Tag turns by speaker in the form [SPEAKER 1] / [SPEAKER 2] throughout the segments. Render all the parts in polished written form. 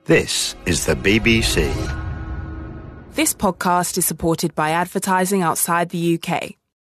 [SPEAKER 1] This is the BBC.
[SPEAKER 2] This podcast is supported by advertising outside the UK.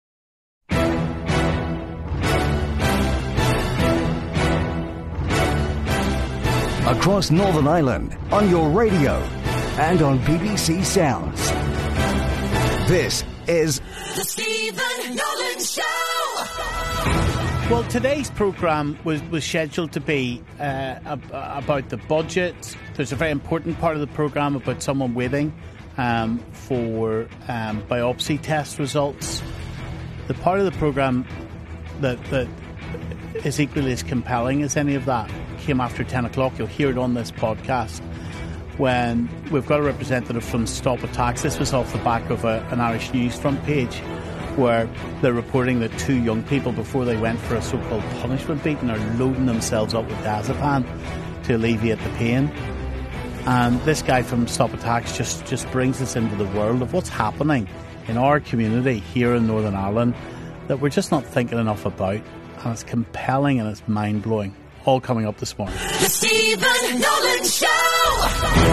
[SPEAKER 3] Across Northern Ireland, on your radio, and on BBC Sounds. This is
[SPEAKER 4] The Stephen Nolan Show!
[SPEAKER 5] Well, today's programme was scheduled to be about the budget. There's a very important part of the programme about someone waiting for biopsy test results. The part of the programme that is equally as compelling as any of that came after 10 o'clock. You'll hear it on this podcast when we've got a representative from Stop Attacks. This was off the back of an Irish News front page where they're reporting that two young people, before they went for a so-called punishment beating, are loading themselves up with diazepam to alleviate the pain. And this guy from Stop Attacks just brings us into the world of what's happening in our community here in Northern Ireland that we're just not thinking enough about. And it's compelling and it's mind-blowing. All coming up this morning.
[SPEAKER 4] The Stephen Nolan Show!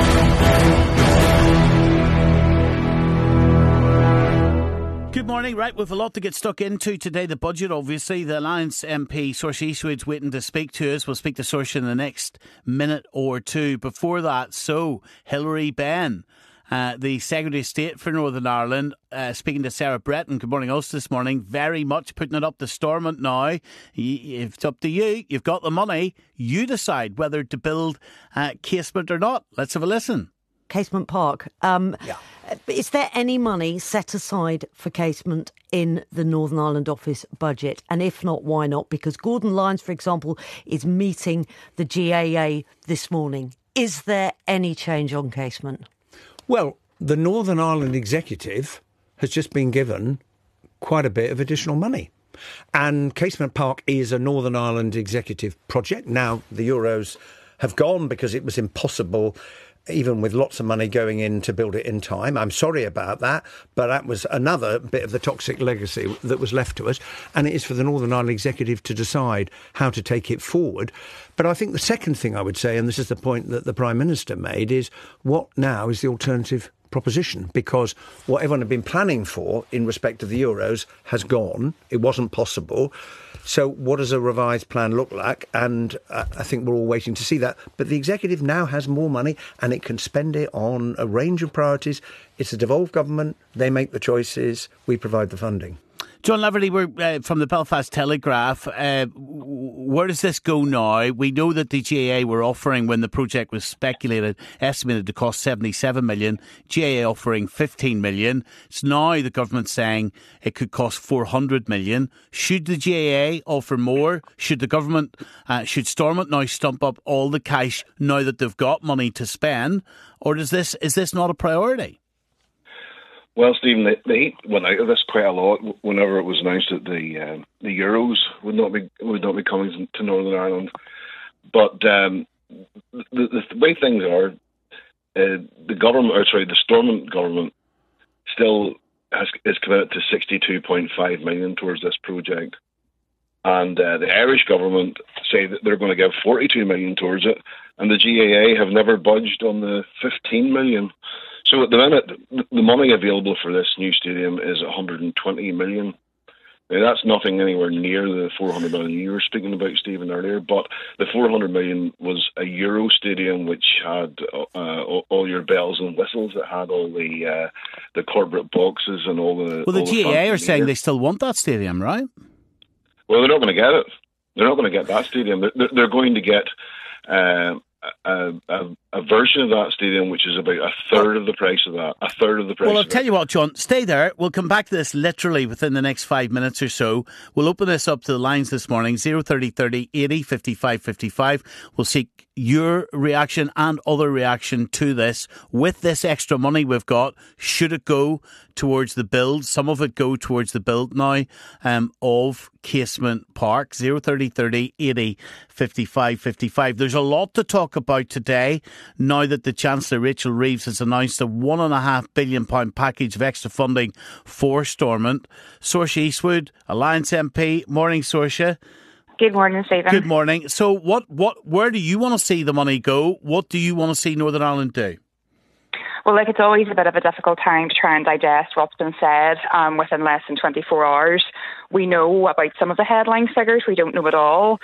[SPEAKER 5] Good morning. Right, we've a lot to get stuck into today. The budget, obviously. The Alliance MP, Saoirse Eastwood's waiting to speak to us. We'll speak to Saoirse in the next minute or two. Before that, Hilary Benn, the Secretary of State for Northern Ireland, speaking to Sarah Breton. Good morning, us this morning. Very much putting it up to Stormont now. It's up to you. You've got the money. You decide whether to build Casement or not. Let's have a listen.
[SPEAKER 6] Casement Park. Is there any money set aside for Casement in the Northern Ireland Office budget? And if not, why not? Because Gordon Lyons, for example, is meeting the GAA this morning. Is there any change on Casement?
[SPEAKER 7] Well, the Northern Ireland Executive has just been given quite a bit of additional money. And Casement Park is a Northern Ireland Executive project. Now, the Euros have gone because it was impossible, even with lots of money going in, to build it in time. I'm sorry about that, but that was another bit of the toxic legacy that was left to us. And it is for the Northern Ireland Executive to decide how to take it forward. But I think the second thing I would say, and this is the point that the Prime Minister made, is what now is the alternative proposition? Because what everyone had been planning for in respect of the Euros has gone. It wasn't possible. So what does a revised plan look like? And I think we're all waiting to see that. But the Executive now has more money and it can spend it on a range of priorities. It's a devolved government. They make the choices. We provide the funding.
[SPEAKER 5] John Laverty, we're from the Belfast Telegraph. Where does this go now? We know that the GAA were offering, when the project was estimated to cost 77 million, GAA offering 15 million. It's now the government saying it could cost 400 million. Should the GAA offer more? Should the government, should Stormont now stump up all the cash now that they've got money to spend? Or is this not a priority?
[SPEAKER 8] Well, Stephen, the heat went out of this quite a lot whenever it was announced that the Euros would not be coming to Northern Ireland. But the way things are, the Stormont government still is committed to 62.5 million towards this project, and the Irish government say that they're going to give 42 million towards it, and the GAA have never budged on the 15 million. So at the minute, the money available for this new stadium is 120 million. Now, that's nothing anywhere near the 400 million you were speaking about, Stephen, earlier, but the 400 million was a Euro stadium which had all your bells and whistles. It had all the corporate boxes and all the...
[SPEAKER 5] Well, the GAA are saying they still want that stadium, right?
[SPEAKER 8] Well, they're not going to get it. They're not going to get that stadium. They're going to get... a version of that stadium which is about a third of the price of that.
[SPEAKER 5] Well, I'll tell you what, John, stay there. We'll come back to this literally within the next 5 minutes or so. We'll open this up to the lines this morning, 030 80 55 55. We'll seek your reaction and other reaction to this. With this extra money we've got, should it go towards the build? Some of it go towards the build now of Casement Park, 030 80 55 55. There's a lot to talk about today now that the Chancellor Rachel Reeves has announced a £1.5 billion package of extra funding for Stormont. Saoirse Eastwood, Alliance MP. Morning, Saoirse.
[SPEAKER 9] Good morning, Stephen.
[SPEAKER 5] Good morning. So where do you want to see the money go? What do you want to see Northern Ireland do?
[SPEAKER 9] Well, it's always a bit of a difficult time to try and digest what's been said within less than 24 hours. We know about some of the headline figures. We don't know it all.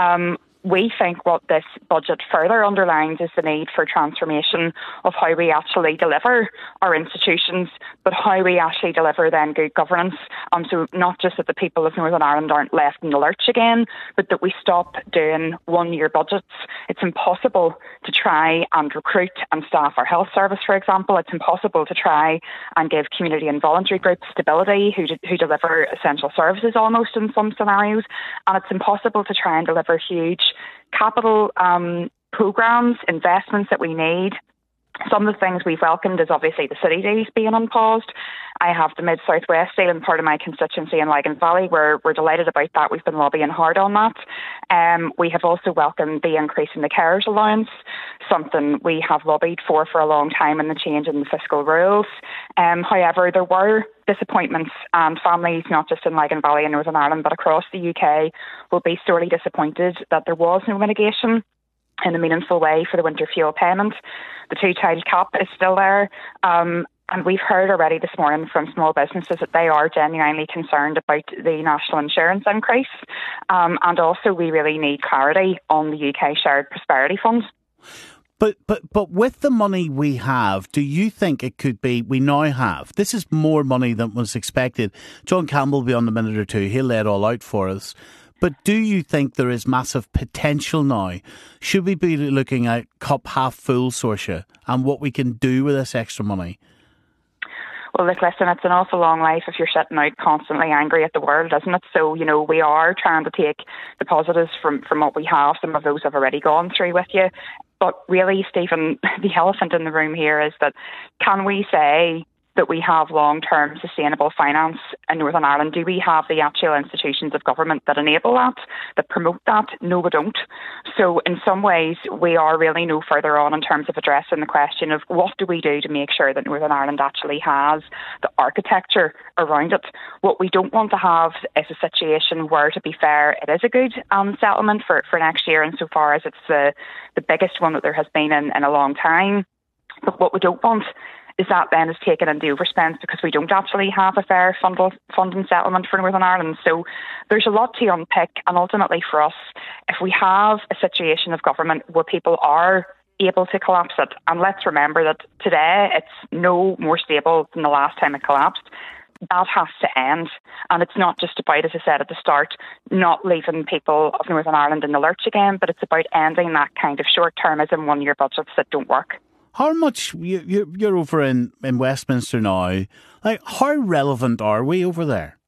[SPEAKER 9] We think what this budget further underlines is the need for transformation of how we actually deliver our institutions, but how we actually deliver then good governance. So not just that the people of Northern Ireland aren't left in the lurch again, but that we stop doing one-year budgets. It's impossible to try and recruit and staff our health service, for example. It's impossible to try and give community and voluntary groups stability who deliver essential services almost in some scenarios. And it's impossible to try and deliver huge capital programmes, investments that we need. Some of the things we've welcomed is obviously the city days being unpaused. I have the Mid-South West deal in part of my constituency in Lagan Valley. We're delighted about that. We've been lobbying hard on that. We have also welcomed the increase in the carers allowance, something we have lobbied for a long time, and the change in the fiscal rules. However, there were disappointments, and families, not just in Lagan Valley and Northern Ireland, but across the UK, will be sorely disappointed that there was no mitigation in a meaningful way for the winter fuel payment. The two-child cap is still there. And we've heard already this morning from small businesses that they are genuinely concerned about the national insurance increase. And also we really need clarity on the UK Shared Prosperity Fund.
[SPEAKER 5] But with the money we have, do you think it could be, we now have, this is more money than was expected. John Campbell will be on in a minute or two. He'll lay it all out for us. But do you think there is massive potential now? Should we be looking at cup half full, Saoirse, and what we can do with this extra money?
[SPEAKER 9] Well, look, listen, it's an awful long life if you're sitting out constantly angry at the world, isn't it? So, we are trying to take the positives from what we have. Some of those have already gone through with you. But really, Stephen, the elephant in the room here is that can we say that we have long-term sustainable finance in Northern Ireland? Do we have the actual institutions of government that enable that promote that? No, we don't. So in some ways, we are really no further on in terms of addressing the question of what do we do to make sure that Northern Ireland actually has the architecture around it. What we don't want to have is a situation where, to be fair, it is a good settlement for next year insofar as it's the biggest one that there has been in a long time. But what we don't want is that then is taken into overspends because we don't actually have a fair funding settlement for Northern Ireland. So there's a lot to unpick, and ultimately for us, if we have a situation of government where people are able to collapse it, and let's remember that today it's no more stable than the last time it collapsed, that has to end. And it's not just about, as I said at the start, not leaving people of Northern Ireland in the lurch again, but it's about ending that kind of short-termism one-year budgets that don't work.
[SPEAKER 5] How much, you're over in Westminster now, how relevant are we over there?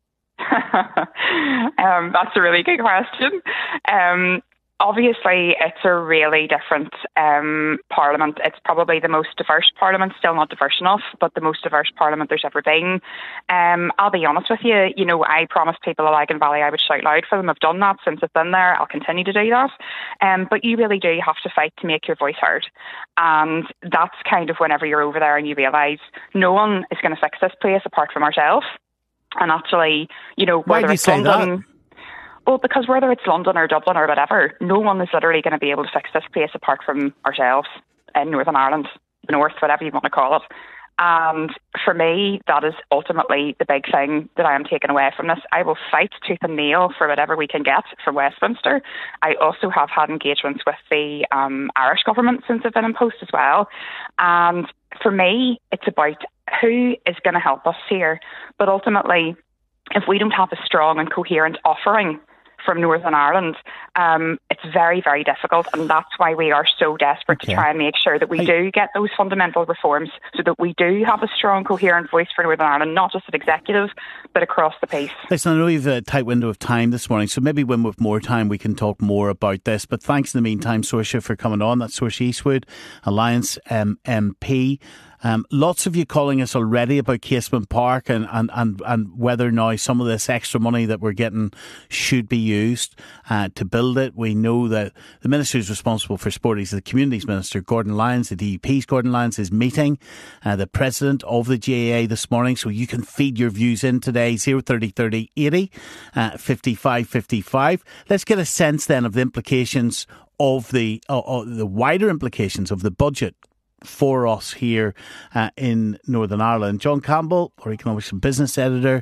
[SPEAKER 9] That's a really good question. Obviously, it's a really different parliament. It's probably the most diverse parliament, still not diverse enough, but the most diverse parliament there's ever been. I'll be honest with you, I promised people in Lagan Valley I would shout loud for them. I've done that since I've been there. I'll continue to do that. But you really do have to fight to make your voice heard. And that's kind of whenever you're over there and you realise no one is going to fix this place apart from ourselves. And actually,
[SPEAKER 5] why do you say
[SPEAKER 9] London,
[SPEAKER 5] that?
[SPEAKER 9] Well, because whether it's London or Dublin or whatever, no one is literally going to be able to fix this place apart from ourselves in Northern Ireland, the North, whatever you want to call it. And for me, that is ultimately the big thing that I am taking away from this. I will fight tooth and nail for whatever we can get from Westminster. I also have had engagements with the Irish government since I've been in post as well. And for me, it's about who is going to help us here. But ultimately, if we don't have a strong and coherent offering from Northern Ireland, it's very, very difficult, and that's why we are so desperate to try and make sure that we do get those fundamental reforms so that we do have a strong, coherent voice for Northern Ireland, not just at executive, but across the piece.
[SPEAKER 5] Listen, I know you've a tight window of time this morning, so maybe when with more time we can talk more about this, but thanks in the meantime, Saoirse, for coming on. That's Saoirse Eastwood, Alliance MP. Lots of you calling us already about Casement Park and whether now some of this extra money that we're getting should be used to build it. We know that the Minister who's responsible for sport is the Communities Minister, Gordon Lyons. The DUP's Gordon Lyons is meeting the President of the GAA this morning, so you can feed your views in today, 030 30 80 55 55. Let's get a sense then of the implications of the wider implications of the budget for us here in Northern Ireland. John Campbell, our Economics and Business Editor.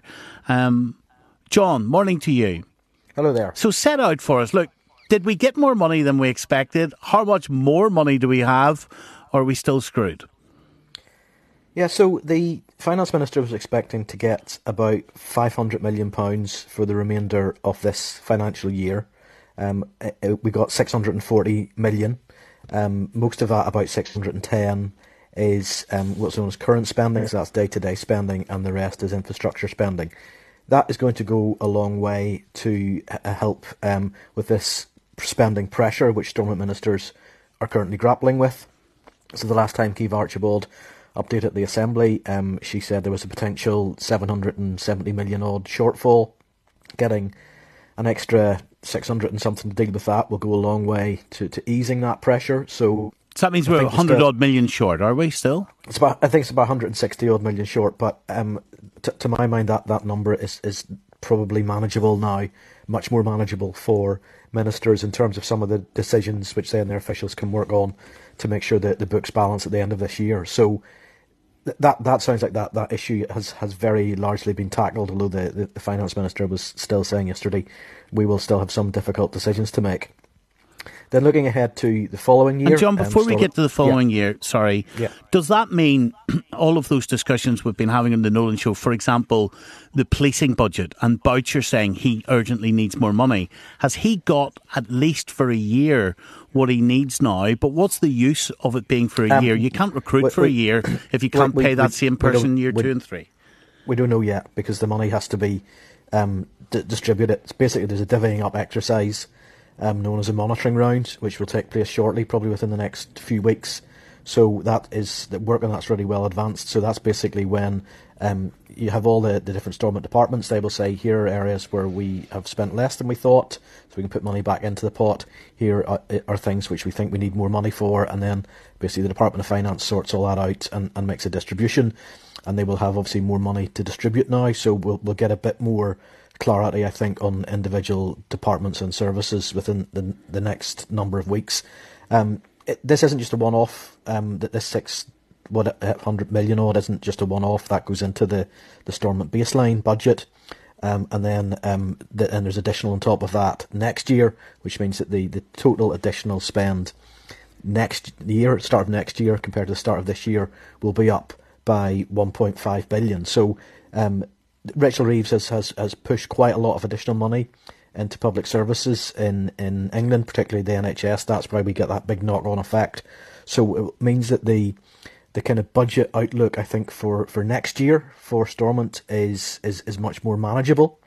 [SPEAKER 5] John, morning to you.
[SPEAKER 10] Hello there.
[SPEAKER 5] So set out for us. Look, did we get more money than we expected? How much more money do we have? Or are we still screwed?
[SPEAKER 10] Yeah, so the Finance Minister was expecting to get about £500 million for the remainder of this financial year. We got 640 million. Most of that, about 610, is what's known as current spending, so that's day-to-day spending, and the rest is infrastructure spending. That is going to go a long way to help with this spending pressure, which Stormont ministers are currently grappling with. So the last time Keith Archibald updated the Assembly, she said there was a potential 770 million odd shortfall. Getting an extra 600 and something to deal with that will go a long way to easing that pressure. So
[SPEAKER 5] that means we're 100 odd million short, are we still?
[SPEAKER 10] I think it's about 160 odd million short, but to my mind that number is probably manageable now, much more manageable for ministers in terms of some of the decisions which they and their officials can work on to make sure that the books balance at the end of this year. So that sounds like that issue has very largely been tackled, although the Finance Minister was still saying yesterday we will still have some difficult decisions to make. Then looking ahead to the following year...
[SPEAKER 5] And John, before we get to the following year, does that mean all of those discussions we've been having on the Nolan Show, for example, the policing budget, and Boucher saying he urgently needs more money, has he got, at least for a year, what he needs now? But what's the use of it being for a year? You can't recruit for a year if you can't pay that same person year 2 and 3.
[SPEAKER 10] We don't know yet, because the money has to be distributed. It's basically, there's a divvying up exercise known as a monitoring round, which will take place shortly, probably within the next few weeks. So the work on that's really well advanced. So that's basically when you have all the different Stormont departments. They will say, here are areas where we have spent less than we thought, so we can put money back into the pot. Here are things which we think we need more money for, and then basically the Department of Finance sorts all that out and makes a distribution. And they will have obviously more money to distribute now, so we'll get a bit more clarity, I think, on individual departments and services within the next number of weeks. This isn't just a one-off. That this 600 million odd isn't just a one-off. That goes into the Stormont baseline budget, and then and there's additional on top of that next year, which means that the total additional spend next year, start of next year compared to the start of this year, will be up by 1.5 billion. So Rachel Reeves has pushed quite a lot of additional money into public services in England, particularly the NHS. That's why we get that big knock-on effect. So it means that the kind of budget outlook, I think, for next year for Stormont is much more manageable.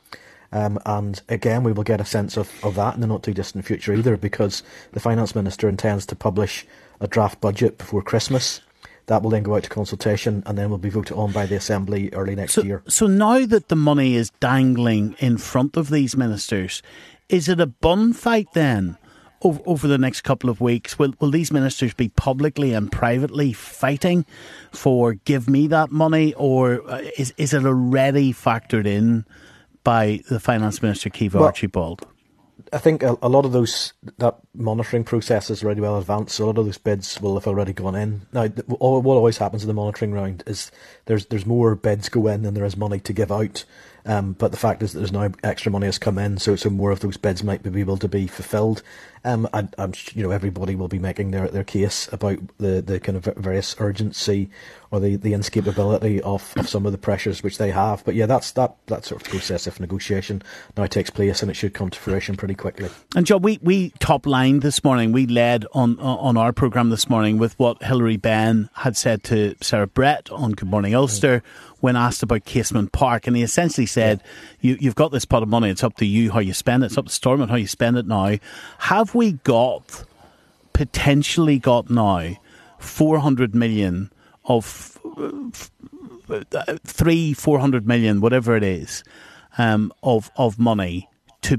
[SPEAKER 10] And again, we will get a sense of that in the not too distant future either, because the Finance Minister intends to publish a draft budget before Christmas. That will then go out to consultation and then will be voted on by the Assembly early next year. So
[SPEAKER 5] now that the money is dangling in front of these ministers, is it a bun fight then over the next couple of weeks? Will these ministers be publicly and privately fighting for give me that money, or is it already factored in by the Finance Minister, Keith Archibald?
[SPEAKER 10] I think a lot of that monitoring process is already well advanced. So a lot of those bids will have already gone in. Now, what always happens in the monitoring round is there's more bids go in than there is money to give out. But the fact is that there's now extra money has come in, so more of those bids might be able to be fulfilled. I'm everybody will be making their case about the kind of various urgency or the inescapability of some of the pressures which they have. But yeah, that sort of process of negotiation now takes place, and it should come to fruition pretty quickly. And John,
[SPEAKER 5] we top lined this morning. We led on our programme this morning with what Hilary Benn had said to Sarah Brett on Good Morning Ulster when asked about Casement Park, and he essentially said, you've got this pot of money, it's up to you how you spend it, it's up to Stormont how you spend it now. Have we potentially got now 400 million of 300-400 million, whatever it is, of money to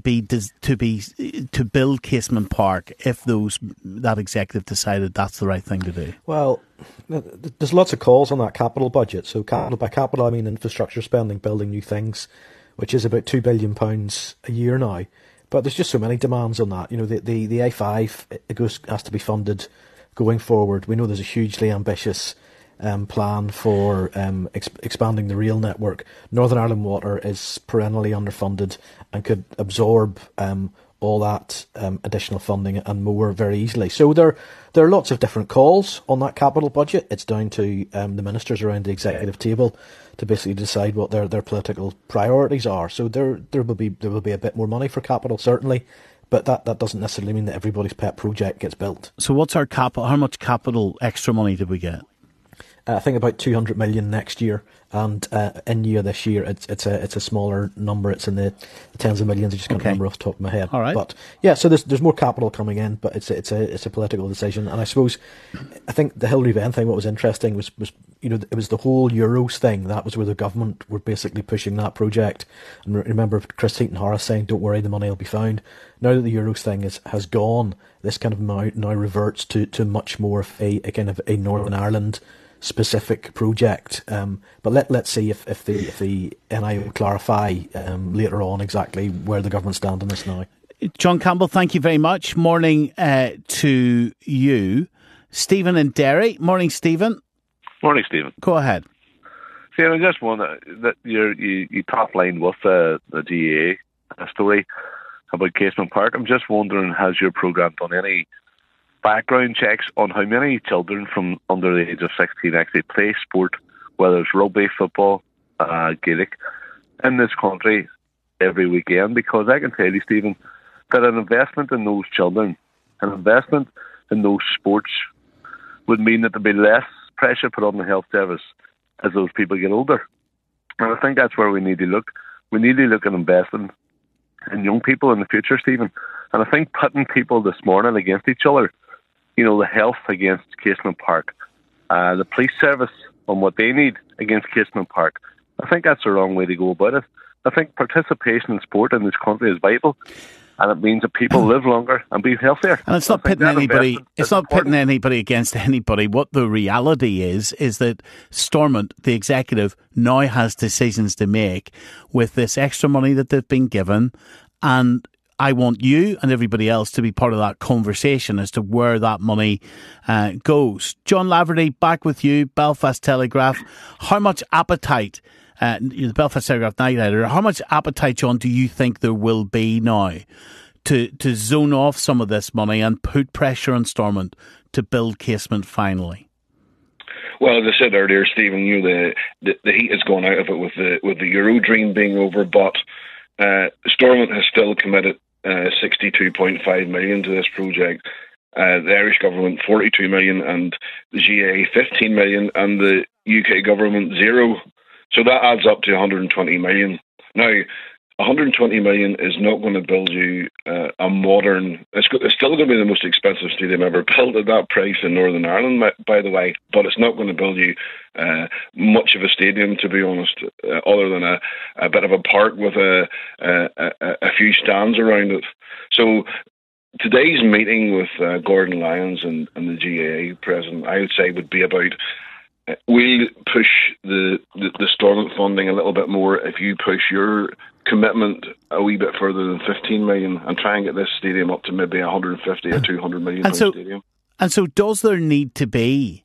[SPEAKER 5] build Casement Park if that executive decided that's the right thing to do?
[SPEAKER 10] Well, there's lots of calls on that capital budget. So by capital, I mean infrastructure spending, building new things, which is about £2 billion a year now. But there's just so many demands on that. You know, the A5 has to be funded going forward. We know there's a hugely ambitious plan for expanding the rail network. Northern Ireland Water is perennially underfunded and could absorb all that additional funding and more very easily. So there are lots of different calls on that capital budget. It's down to the ministers around the executive table to basically decide what their political priorities are. So there will be a bit more money for capital, certainly, but that doesn't necessarily mean that everybody's pet project gets built.
[SPEAKER 5] So what's our capital? How much capital extra money did we get?
[SPEAKER 10] I think about 200 million next year, and in year this year it's a smaller number. It's in the tens of millions. I just can't remember off the top of my head.
[SPEAKER 5] All right.
[SPEAKER 10] But yeah, so there's more capital coming in, but it's a political decision. And I think the Hilary Benn thing, what was interesting was it was the whole Euros thing. That was where the government were basically pushing that project. And remember Chris Heaton-Harris saying, "Don't worry, the money will be found." Now that the Euros thing has gone, this kind of now reverts to much more of a kind of a Northern Ireland specific project, but let's see if the NI will clarify later on exactly where the government stand on this now.
[SPEAKER 5] John Campbell, thank you very much. Morning to you, Stephen in Derry. Morning, Stephen.
[SPEAKER 11] Morning, Stephen.
[SPEAKER 5] Go ahead.
[SPEAKER 11] Stephen, I just wonder that you top line with the GAA story about Casement Park. I'm just wondering, has your programme done any background checks on how many children from under the age of 16 actually play sport, whether it's rugby, football, Gaelic, in this country every weekend? Because I can tell you, Stephen, that an investment in those children, an investment in those sports would mean that there'd be less pressure put on the health service as those people get older. And I think that's where we need to look. We need to look at investing in young people in the future, Stephen. And I think putting people this morning against each other, you know, the health against Casement Park, the police service on what they need against Casement Park, I think that's the wrong way to go about it. I think participation in sport in this country is vital, and it means that people live longer and be healthier.
[SPEAKER 5] And it's not pitting anybody. It's not pitting anybody against anybody. What the reality is that Stormont, the executive, now has decisions to make with this extra money that they've been given, and I want you and everybody else to be part of that conversation as to where that money goes. John Laverty, back with you, Belfast Telegraph. How much appetite, the Belfast Telegraph night editor, how much appetite, John, do you think there will be now to zone off some of this money and put pressure on Stormont to build Casement finally?
[SPEAKER 8] Well, as I said earlier, Stephen, the heat is going out of it with the Euro dream being over, but Stormont has still committed 62.5 million to this project. The Irish government 42 million, and the GAA 15 million, and the UK government 0. So that adds up to 120 million. Now, 120 million is not going to build you a modern. It's still going to be the most expensive stadium ever built at that price in Northern Ireland, by the way. But it's not going to build you much of a stadium, to be honest, other than a bit of a park with a few stands around it. So today's meeting with Gordon Lyons and the GAA president, I would say, would be about. We'll push the Stormont funding a little bit more if you push your commitment a wee bit further than 15 million and try and get this stadium up to maybe 150 or 200 million stadium. And
[SPEAKER 5] so does there need to be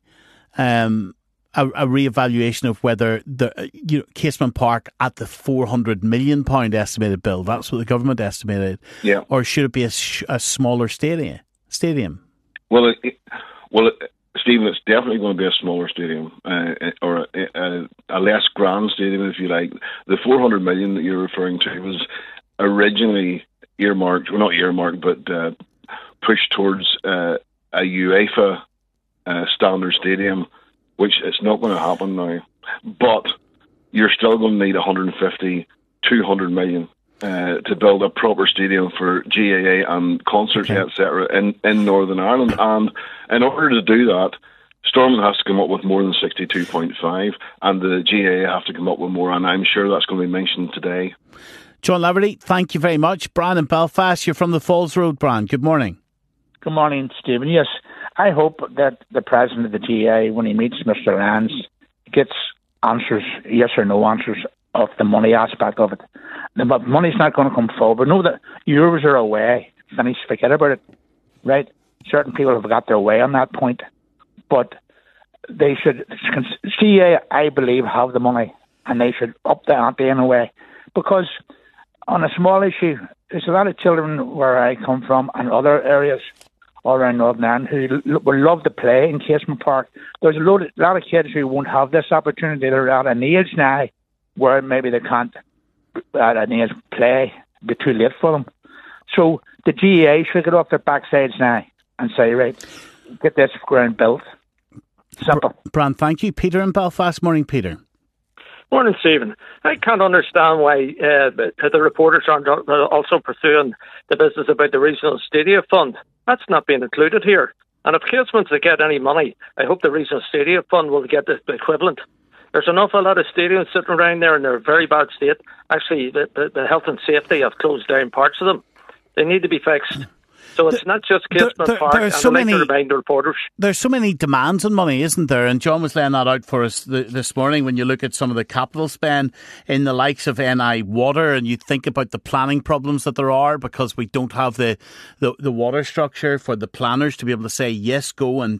[SPEAKER 5] a re-evaluation of whether Casement Park at the £400 million estimated bill, that's what the government estimated, or should it be a smaller stadium? Well,
[SPEAKER 8] Stephen, it's definitely going to be a smaller stadium, or a less grand stadium, if you like. The 400 million that you're referring to was originally earmarked, well, not earmarked, but pushed towards a UEFA standard stadium, which it's not going to happen now. But you're still going to need 150, 200 million to build a proper stadium for GAA and concerts, etc. in Northern Ireland. And in order to do that, Stormont has to come up with more than 62.5, and the GAA have to come up with more, and I'm sure that's going to be mentioned today.
[SPEAKER 5] John Laverty, thank you very much. Brian in Belfast, you're from the Falls Road, Brian. Good morning.
[SPEAKER 12] Good morning, Stephen. Yes, I hope that the president of the GAA, when he meets Mr. Lyons, gets answers, yes or no answers, of the money aspect of it. The money's not going to come forward. No, the Euros are away. Finish, forget about it. Right? Certain people have got their way on that point. But they should, CA, I believe, have the money, and they should up the ante in a way. Because on a small issue, there's a lot of children where I come from and other areas all around Northern Ireland who would love to play in Casement Park. There's a lot of kids who won't have this opportunity. They're at an age now where maybe they can't at an age play, it'd be too late for them. So the GAA should get off their backsides now and say, right, get this ground built. Simple.
[SPEAKER 5] Brian, thank you. Peter in Belfast. Morning, Peter.
[SPEAKER 13] Morning, Stephen. I can't understand why the reporters aren't also pursuing the business about the Regional Stadia Fund. That's not being included here. And if Casements to get any money, I hope the Regional Stadia Fund will get the equivalent. There's an awful lot of stadiums sitting around there and they're in very bad state. Actually, the health and safety have closed down parts of them. They need to be fixed. So it's not just Casement Park, and so many, remind the reporters.
[SPEAKER 5] There's so many demands on money, isn't there? And John was laying that out for us this morning. When you look at some of the capital spend in the likes of NI Water, and you think about the planning problems that there are because we don't have the water structure for the planners to be able to say yes, go and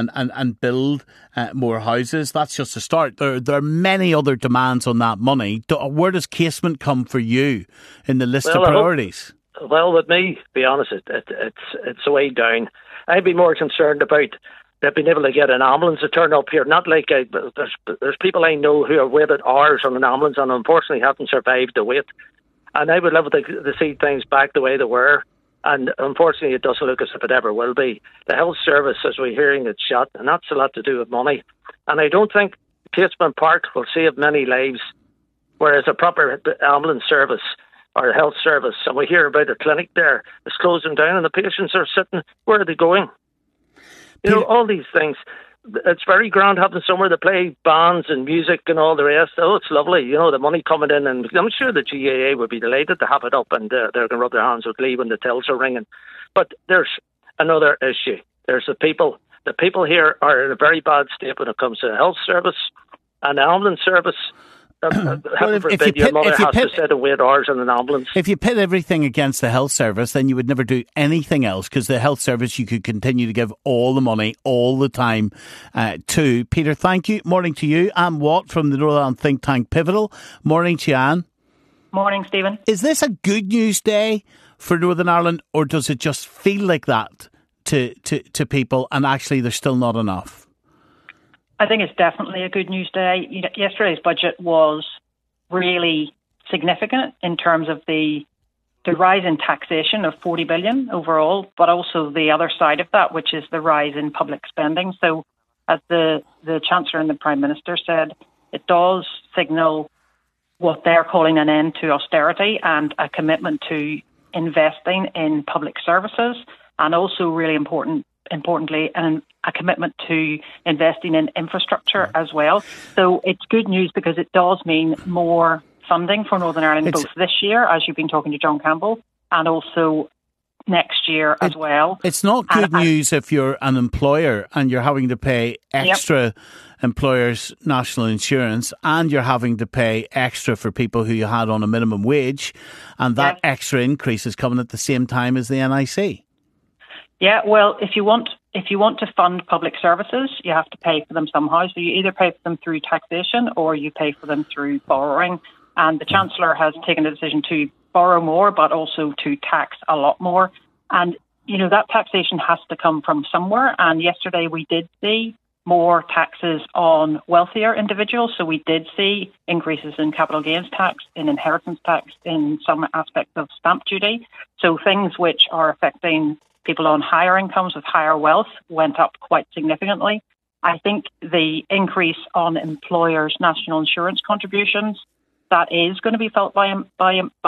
[SPEAKER 5] build more houses. That's just a start. There are many other demands on that money. Where does Casement come for you in the list of priorities?
[SPEAKER 13] Well, with me, to be honest, it's way down. I'd be more concerned about they've been able to get an ambulance to turn up here. Not like there's people I know who have waited hours on an ambulance and unfortunately haven't survived the wait. And I would love to see things back the way they were. And unfortunately, it doesn't look as if it ever will be. The health service, as we're hearing, it's shut, and that's a lot to do with money. And I don't think Casement Park will save many lives, whereas a proper ambulance service or health service, and we hear about a clinic there, it's closing down and the patients are sitting, where are they going? You know, all these things. It's very grand having somewhere to play bands and music and all the rest. Oh, it's lovely. You know, the money coming in, and I'm sure the GAA would be delighted to have it up, and they're going to rub their hands with glee when the tills are ringing. But there's another issue. There's the people. The people here are in a very bad state when it comes to the health service and the ambulance service. Well, if your mother has to sit and wait hours in an ambulance.
[SPEAKER 5] If you pit everything against the health service, then you would never do anything else, because the health service you could continue to give all the money all the time to. Peter, thank you. Morning to you. Anne Watt from the Northern Ireland think tank Pivotal. Morning to you, Anne.
[SPEAKER 14] Morning, Stephen.
[SPEAKER 5] Is this a good news day for Northern Ireland, or does it just feel like that to people, and actually there's still not enough?
[SPEAKER 14] I think it's definitely a good news day. Yesterday's budget was really significant in terms of the rise in taxation of 40 billion overall, but also the other side of that, which is the rise in public spending. So as the Chancellor and the Prime Minister said, it does signal what they're calling an end to austerity and a commitment to investing in public services, and also really importantly, a commitment to investing in infrastructure as well. So it's good news because it does mean more funding for Northern Ireland, both this year, as you've been talking to John Campbell, and also next year as well.
[SPEAKER 5] It's not good news if you're an employer and you're having to pay extra employers' national insurance, and you're having to pay extra for people who you had on a minimum wage, and that extra increase is coming at the same time as the NIC.
[SPEAKER 14] Yeah, well, if you want to fund public services, you have to pay for them somehow. So you either pay for them through taxation or you pay for them through borrowing. And the Chancellor has taken a decision to borrow more, but also to tax a lot more. And, you know, that taxation has to come from somewhere. And yesterday we did see more taxes on wealthier individuals. So we did see increases in capital gains tax, in inheritance tax, in some aspects of stamp duty. So things which are affecting people on higher incomes with higher wealth went up quite significantly. I think the increase on employers' national insurance contributions, that is going to be felt by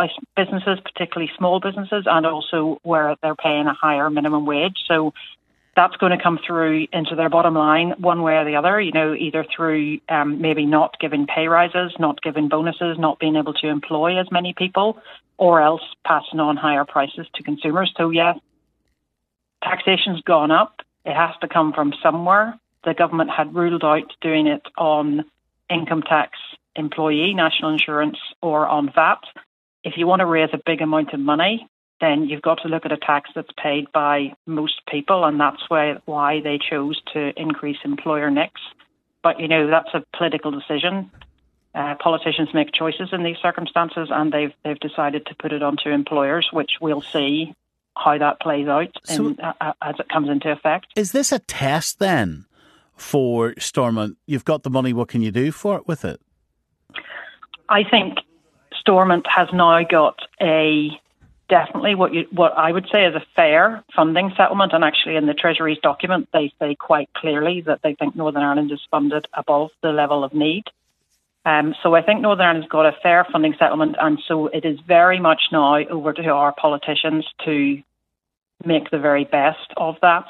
[SPEAKER 14] businesses, particularly small businesses, and also where they're paying a higher minimum wage. So that's going to come through into their bottom line one way or the other, either through maybe not giving pay rises, not giving bonuses, not being able to employ as many people, or else passing on higher prices to consumers. So, yeah, taxation's gone up. It has to come from somewhere. The government had ruled out doing it on income tax, employee, national insurance, or on VAT. If you want to raise a big amount of money, then you've got to look at a tax that's paid by most people, and that's why they chose to increase employer NICs. But, that's a political decision. Politicians make choices in these circumstances, and they've decided to put it onto employers, which we'll see how that plays out as it comes into effect.
[SPEAKER 5] Is this a test, then, for Stormont? You've got the money, what can you do for it with it?
[SPEAKER 14] I think Stormont has now got definitely what I would say is a fair funding settlement, and actually in the Treasury's document they say quite clearly that they think Northern Ireland is funded above the level of need. So I think Northern Ireland's got a fair funding settlement, and so it is very much now over to our politicians to make the very best of that.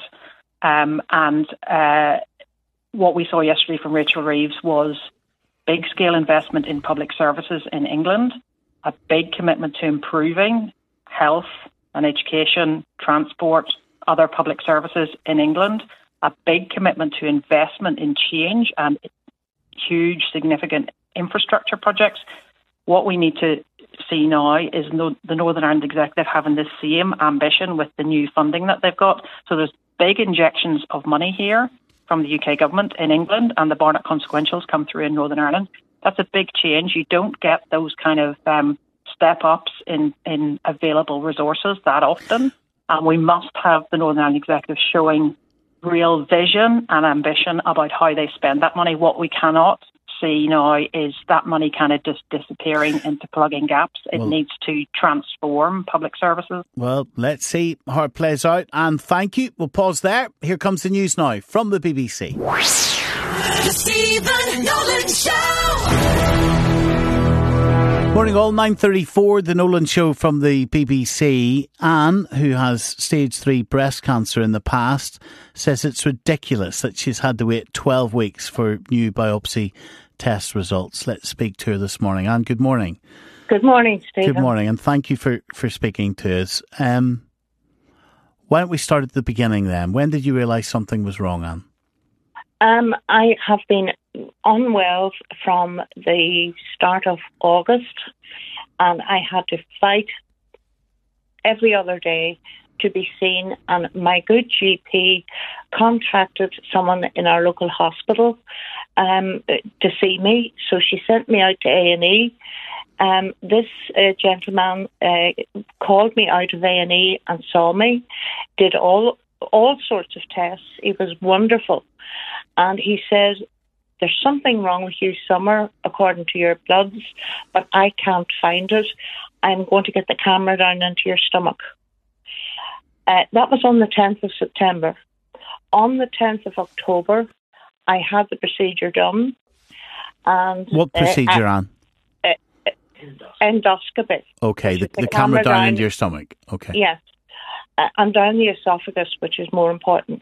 [SPEAKER 14] What we saw yesterday from Rachel Reeves was big-scale investment in public services in England, a big commitment to improving health and education, transport, other public services in England, a big commitment to investment in change and huge, significant infrastructure projects. What we need to see now is the Northern Ireland Executive having the same ambition with the new funding that they've got. So there's big injections of money here from the UK government in England, and the Barnett consequentials come through in Northern Ireland. That's a big change. You don't get those kind of step-ups in available resources that often. And we must have the Northern Ireland Executive showing real vision and ambition about how they spend that money. What we cannot see now is that money kind of just disappearing into plugging gaps. It needs to transform public services. Well, let's see how it plays out. And thank you. We'll pause there. Here comes the news now from the BBC.
[SPEAKER 4] The Stephen Nolan Show.
[SPEAKER 5] Morning all, 9:34, the Nolan Show from the BBC. Anne, who has stage 3 breast cancer in the past, says it's ridiculous that she's had to wait 12 weeks for new biopsy test results. Let's speak to her this morning. Anne, good morning.
[SPEAKER 15] Good morning, Stephen.
[SPEAKER 5] Good morning, and thank you for speaking to us. Why don't we start at the beginning then? When did you realise something was wrong, Anne?
[SPEAKER 15] I have been unwell from the start of August, and I had to fight every other day to be seen, and my good GP contacted someone in our local hospital to see me, so she sent me out to A&E. This gentleman called me out of A&E and saw me, did all sorts of tests. He was wonderful. And he said, there's something wrong with you, Summer, according to your bloods, but I can't find it. I'm going to get the camera down into your stomach. That was on the 10th of September. On the 10th of October, I had the procedure done. And
[SPEAKER 5] what procedure, Anne?
[SPEAKER 15] Endoscopy.
[SPEAKER 5] Okay, the camera down into your stomach. Okay.
[SPEAKER 15] Yes. And down the esophagus, which is more important.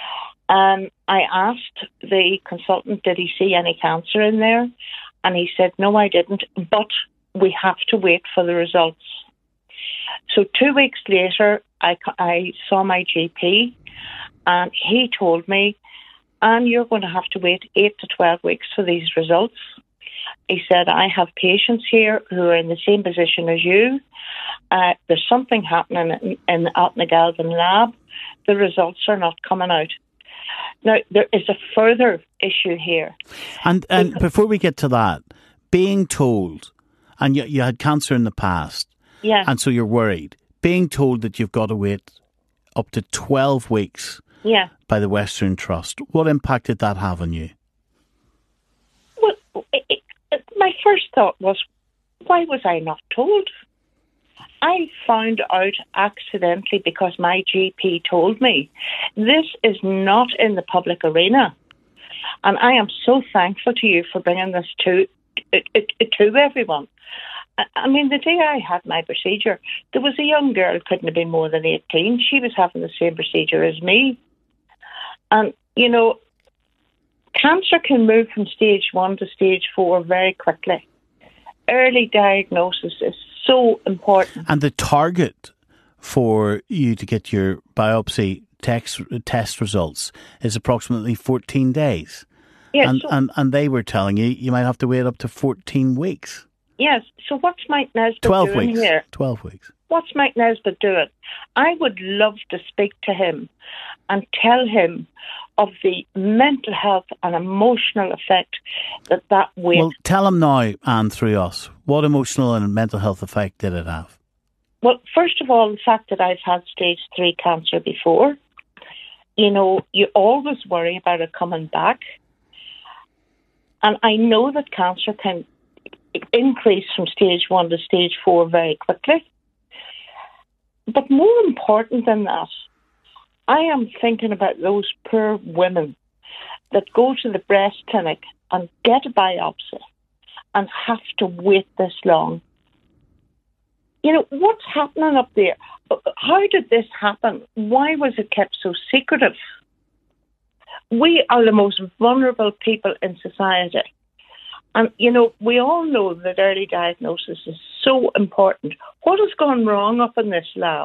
[SPEAKER 15] I asked the consultant, did he see any cancer in there? And he said, no, I didn't, but we have to wait for the results. So 2 weeks later, I saw my GP, and he told me, and you're going to have to wait 8 to 12 weeks for these results. He said, I have patients here who are in the same position as you. There's something happening out in the Galvin lab. The results are not coming out. Now, there is a further issue here.
[SPEAKER 5] And before we get to that, being told, and you had cancer in the past,
[SPEAKER 15] yeah,
[SPEAKER 5] and so you're worried, being told that you've got to wait up to 12 weeks
[SPEAKER 15] yeah,
[SPEAKER 5] by the Western Trust, what impact did that have on you?
[SPEAKER 15] Well, my first thought was, why was I not told? I found out accidentally because my GP told me. This is not in the public arena. And I am so thankful to you for bringing this to everyone. I mean, the day I had my procedure, there was a young girl, couldn't have been more than 18. She was having the same procedure as me. And, you know, cancer can move from stage 1 to stage 4 very quickly. Early diagnosis is so important.
[SPEAKER 5] And the target for you to get your biopsy test results is approximately 14 days.
[SPEAKER 15] Yes,
[SPEAKER 5] and they were telling you might have to wait up to 14 weeks.
[SPEAKER 15] Yes, so what's Mike Nesbitt
[SPEAKER 5] 12
[SPEAKER 15] doing
[SPEAKER 5] weeks.
[SPEAKER 15] here?
[SPEAKER 5] 12 weeks.
[SPEAKER 15] What's Mike Nesbitt doing? I would love to speak to him and tell him of the mental health and emotional effect that wait.
[SPEAKER 5] Well, tell him now, and through us, what emotional and mental health effect did it have?
[SPEAKER 15] Well, first of all, the fact that I've had stage 3 cancer before. You know, you always worry about it coming back. And I know that cancer can increase from stage 1 to stage 4 very quickly. But more important than that, I am thinking about those poor women that go to the breast clinic and get a biopsy and have to wait this long. You know, what's happening up there? How did this happen? Why was it kept so secretive? We are the most vulnerable people in society. And, you know, we all know that early diagnosis is so important. What has gone wrong up in this lab?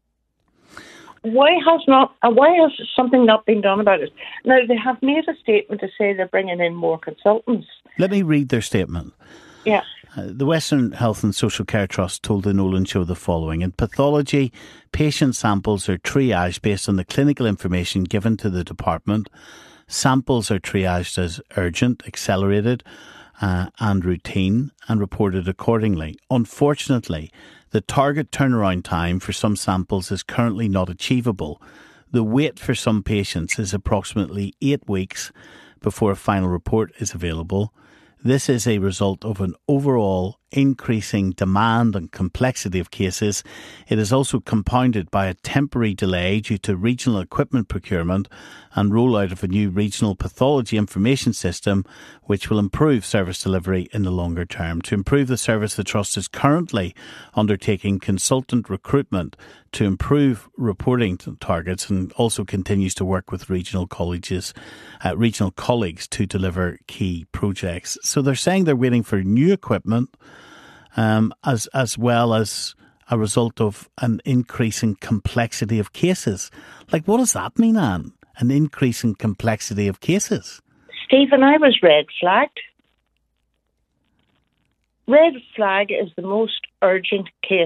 [SPEAKER 15] Why has something not been done about it? Now, they have made a statement to say they're bringing in more consultants.
[SPEAKER 5] Let me read their statement.
[SPEAKER 15] Yeah.
[SPEAKER 5] The Western Health and Social Care Trust told the Nolan Show the following. In pathology, patient samples are triaged based on the clinical information given to the department. Samples are triaged as urgent, accelerated and routine and reported accordingly. Unfortunately, the target turnaround time for some samples is currently not achievable. The wait for some patients is approximately 8 weeks before a final report is available. This is a result of an overall increasing demand and complexity of cases. It is also compounded by a temporary delay due to regional equipment procurement and rollout of a new regional pathology information system, which will improve service delivery in the longer term. To improve the service, the Trust is currently undertaking consultant recruitment to improve reporting targets and also continues to work with regional colleagues to deliver key projects. So they're saying they're waiting for new equipment, as well as a result of an increasing complexity of cases. Like, what does that mean, Anne? An increasing complexity of cases?
[SPEAKER 15] Stephen, I was red flagged. Red flag is the most urgent case.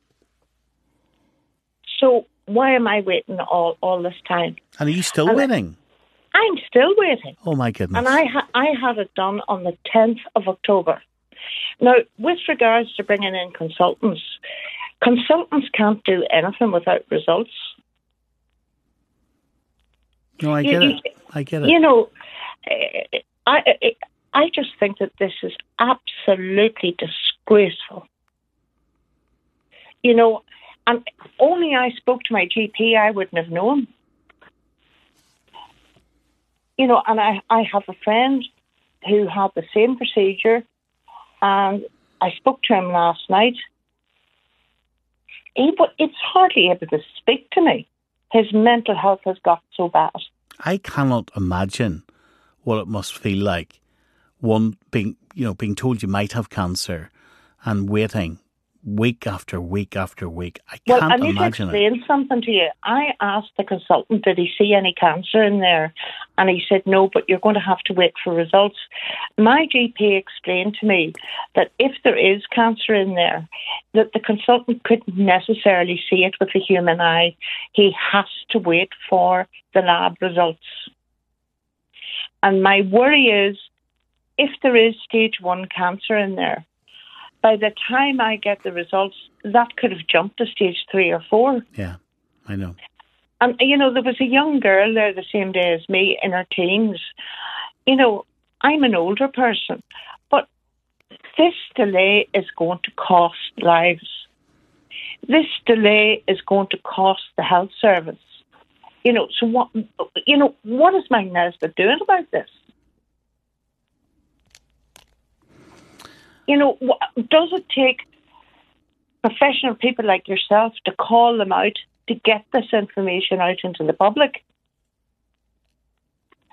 [SPEAKER 15] So why am I waiting all this time?
[SPEAKER 5] And are you still waiting?
[SPEAKER 15] I'm still waiting.
[SPEAKER 5] Oh, my goodness.
[SPEAKER 15] And I had it done on the 10th of October. Now, with regards to bringing in consultants can't do anything without results.
[SPEAKER 5] No, I get it. I get it.
[SPEAKER 15] You know, I just think that this is absolutely disgraceful. You know, and only I spoke to my GP, I wouldn't have known. You know, and I have a friend who had the same procedure, and I spoke to him last night. It's hardly able to speak to me. His mental health has got so bad.
[SPEAKER 5] I cannot imagine what it must feel like, being told you might have cancer and waiting week after week after week. I can't imagine it.
[SPEAKER 15] Well, I need to explain something to you. I asked the consultant, did he see any cancer in there? And he said, no, but you're going to have to wait for results. My GP explained to me that if there is cancer in there, that the consultant couldn't necessarily see it with the human eye. He has to wait for the lab results. And my worry is, if there is stage 1 cancer in there, by the time I get the results, that could have jumped to stage 3 or 4.
[SPEAKER 5] Yeah, I know.
[SPEAKER 15] And, you know, there was a young girl there the same day as me in her teens. You know, I'm an older person, but this delay is going to cost lives. This delay is going to cost the health service. You know, so what is Mike Nesbitt doing about this? You know, does it take professional people like yourself to call them out, to get this information out into the public?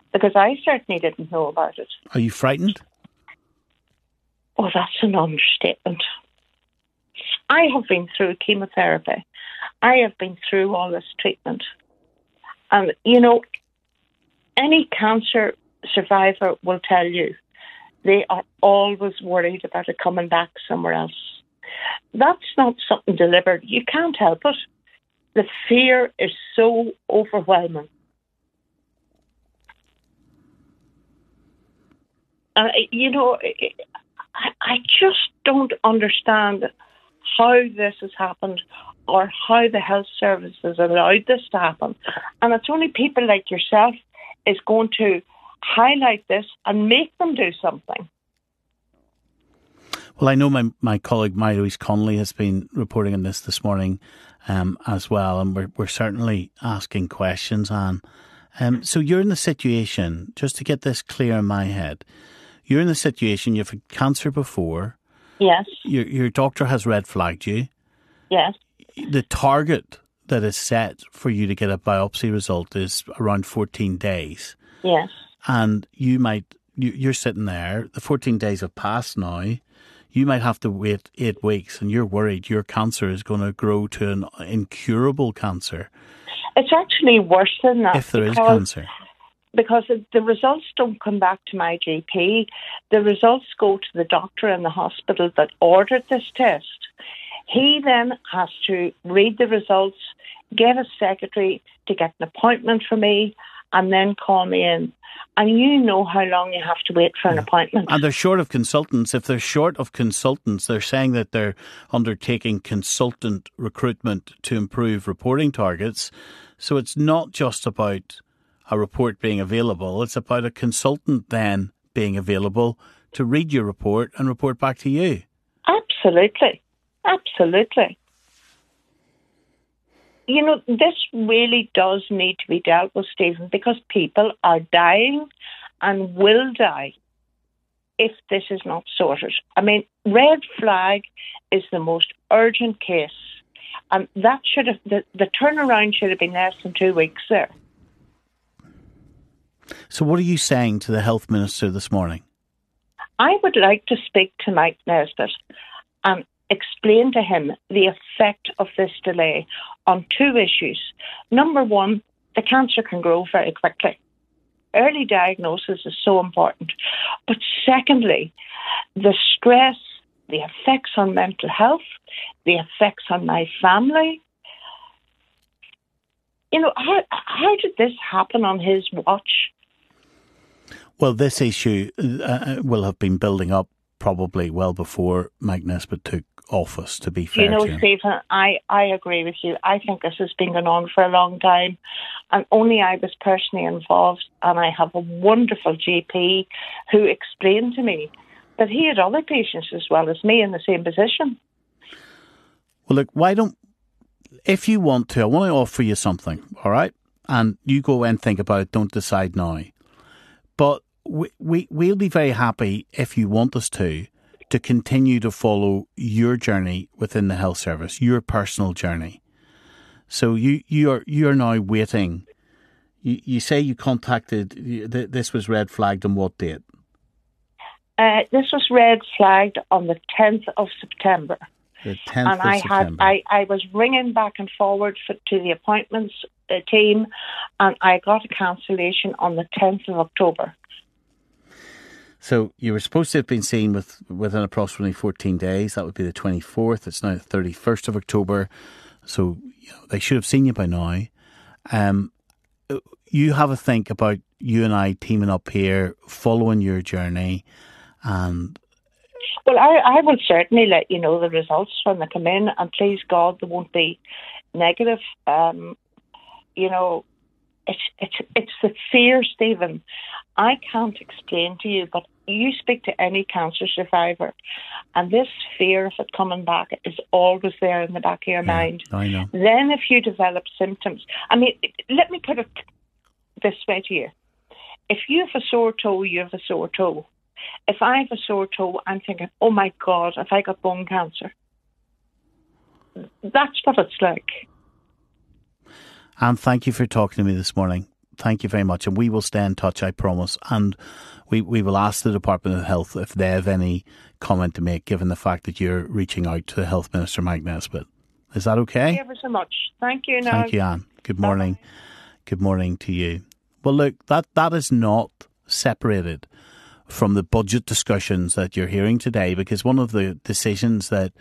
[SPEAKER 15] because I certainly didn't know about it.
[SPEAKER 5] Are you frightened?
[SPEAKER 15] Oh, that's an understatement. I have been through chemotherapy. I have been through all this treatment. And, you know, any cancer survivor will tell you they are always worried about it coming back somewhere else. That's not something deliberate. You can't help it. The fear is so overwhelming. You know, I just don't understand how this has happened or how the health service has allowed this to happen. And it's only people like yourself is going to highlight this and make them do something.
[SPEAKER 5] Well, I know my colleague Marie-Louise Connolly has been reporting on this morning as well, and we're certainly asking questions, Anne. So you're in the situation, just to get this clear in my head, you're in the situation, you've had cancer before.
[SPEAKER 15] Yes.
[SPEAKER 5] Your doctor has red flagged you.
[SPEAKER 15] Yes.
[SPEAKER 5] The target that is set for you to get a biopsy result is around 14 days.
[SPEAKER 15] Yes.
[SPEAKER 5] And you're sitting there, the 14 days have passed now, you might have to wait 8 weeks, and you're worried your cancer is going to grow to an incurable cancer.
[SPEAKER 15] It's actually worse than that.
[SPEAKER 5] If there is cancer.
[SPEAKER 15] Because the results don't come back to my GP. The results go to the doctor in the hospital that ordered this test. He then has to read the results, get a secretary to get an appointment for me, and then call me in. And you know how long you have to wait for an appointment.
[SPEAKER 5] And they're short of consultants. If they're short of consultants, they're saying that they're undertaking consultant recruitment to improve reporting targets. So it's not just about a report being available. It's about a consultant then being available to read your report and report back to you.
[SPEAKER 15] Absolutely. Absolutely. You know, this really does need to be dealt with, Stephen, because people are dying and will die if this is not sorted. I mean, red flag is the most urgent case, and that should have the turnaround should have been less than 2 weeks there.
[SPEAKER 5] So what are you saying to the Health Minister this morning?
[SPEAKER 15] I would like to speak to Mike Nesbitt and explain to him the effect of this delay on 2 issues. Number one, the cancer can grow very quickly. Early diagnosis is so important. But secondly, the stress, the effects on mental health, the effects on my family. You know, how did this happen on his watch?
[SPEAKER 5] Well, this issue will have been building up probably well before Mike Nesbitt took office, to be fair
[SPEAKER 15] to him.
[SPEAKER 5] You know,
[SPEAKER 15] Stephen, I agree with you. I think this has been going on for a long time, and only I was personally involved, and I have a wonderful GP who explained to me that he had other patients as well as me in the same position.
[SPEAKER 5] Well, look, if you want to, I want to offer you something, all right? And you go and think about it, don't decide now. But we'll be very happy, if you want us to continue to follow your journey within the health service, your personal journey. So you're now waiting. You say you contacted, this was red flagged on what date?
[SPEAKER 15] This was red flagged on the 10th of September.
[SPEAKER 5] The 10th of September.
[SPEAKER 15] I was ringing back and forward to the appointments team, and I got a cancellation on the 10th of October.
[SPEAKER 5] So you were supposed to have been seen within approximately 14 days. That would be the 24th. It's now the 31st of October. So they should have seen you by now. You have a think about you and I teaming up here, following your journey. And
[SPEAKER 15] well, I will certainly let you know the results when they come in. And please God, they won't be negative. It's the fear, Stephen. I can't explain to you, but you speak to any cancer survivor, and this fear of it coming back is always there in the back of your mind.
[SPEAKER 5] I know.
[SPEAKER 15] Then if you develop symptoms, I mean, let me put it this way to you. If you have a sore toe, you have a sore toe. If I have a sore toe, I'm thinking, oh my God, have I got bone cancer? That's what it's like.
[SPEAKER 5] Anne, thank you for talking to me this morning. Thank you very much. And we will stay in touch, I promise. And we will ask the Department of Health if they have any comment to make, given the fact that you're reaching out to the Health Minister, Mike Nesbitt. Is that okay?
[SPEAKER 15] Thank you ever so much. Thank you. Now.
[SPEAKER 5] Thank you, Anne. Good morning. Bye. Good morning to you. Well, look, that is not separated from the budget discussions that you're hearing today, because one of the decisions that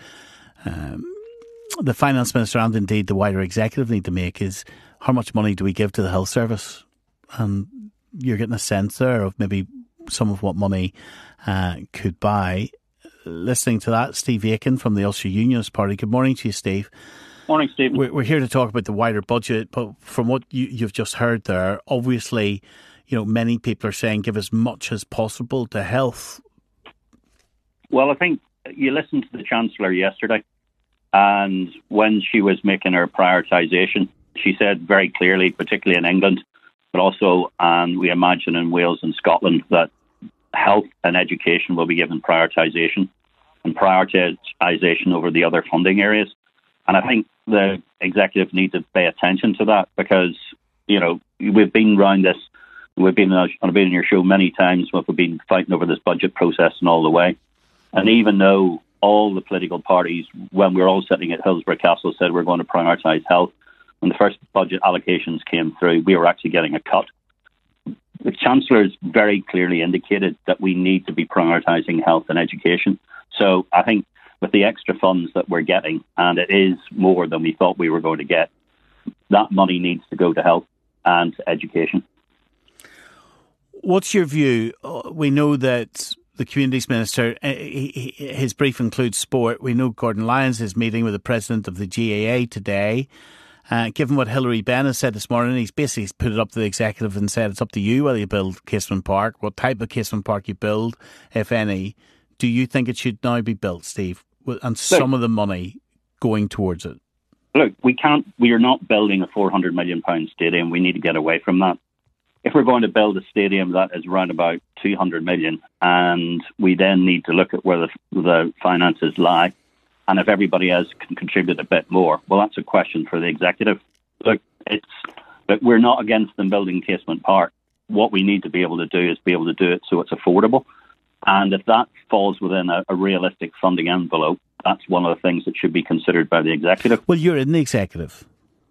[SPEAKER 5] the Finance Minister and indeed the wider executive need to make is how much money do we give to the health service? And you're getting a sense there of maybe some of what money could buy. Listening to that, Steve Aiken from the Ulster Unionist Party. Good morning to you, Steve.
[SPEAKER 16] Morning, Stephen.
[SPEAKER 5] We're here to talk about the wider budget, but from what you've just heard there, obviously, many people are saying give as much as possible to health.
[SPEAKER 16] Well, I think you listened to the Chancellor yesterday, and when she was making her prioritisation, she said very clearly, particularly in England, but also, and we imagine in Wales and Scotland, that health and education will be given prioritisation and prioritisation over the other funding areas. And I think the executive need to pay attention to that, because, we've been around this. I've been on your show many times. We've been fighting over this budget process and all the way. And even though all the political parties, when we were all sitting at Hillsborough Castle, said we're going to prioritise health, when the first budget allocations came through, we were actually getting a cut. The Chancellor has very clearly indicated that we need to be prioritising health and education. So I think with the extra funds that we're getting, and it is more than we thought we were going to get, that money needs to go to health and to education.
[SPEAKER 5] What's your view? We know that the Communities Minister, his brief includes sport. We know Gordon Lyons is meeting with the President of the GAA today. Given what Hilary Benn has said this morning, he's basically put it up to the executive and said it's up to you whether you build Casement Park, what type of Casement Park you build, if any. Do you think it should now be built, Steve, and some of the money going towards it?
[SPEAKER 16] Look, we are not building a £400 million stadium. We need to get away from that. If we're going to build a stadium that is around about 200 million, and we then need to look at where the finances lie, and if everybody else can contribute a bit more, well, that's a question for the executive. Look, we're not against them building Casement Park. What we need to be able to do is be able to do it so it's affordable. And if that falls within a realistic funding envelope, that's one of the things that should be considered by the executive.
[SPEAKER 5] Well, you're in the executive.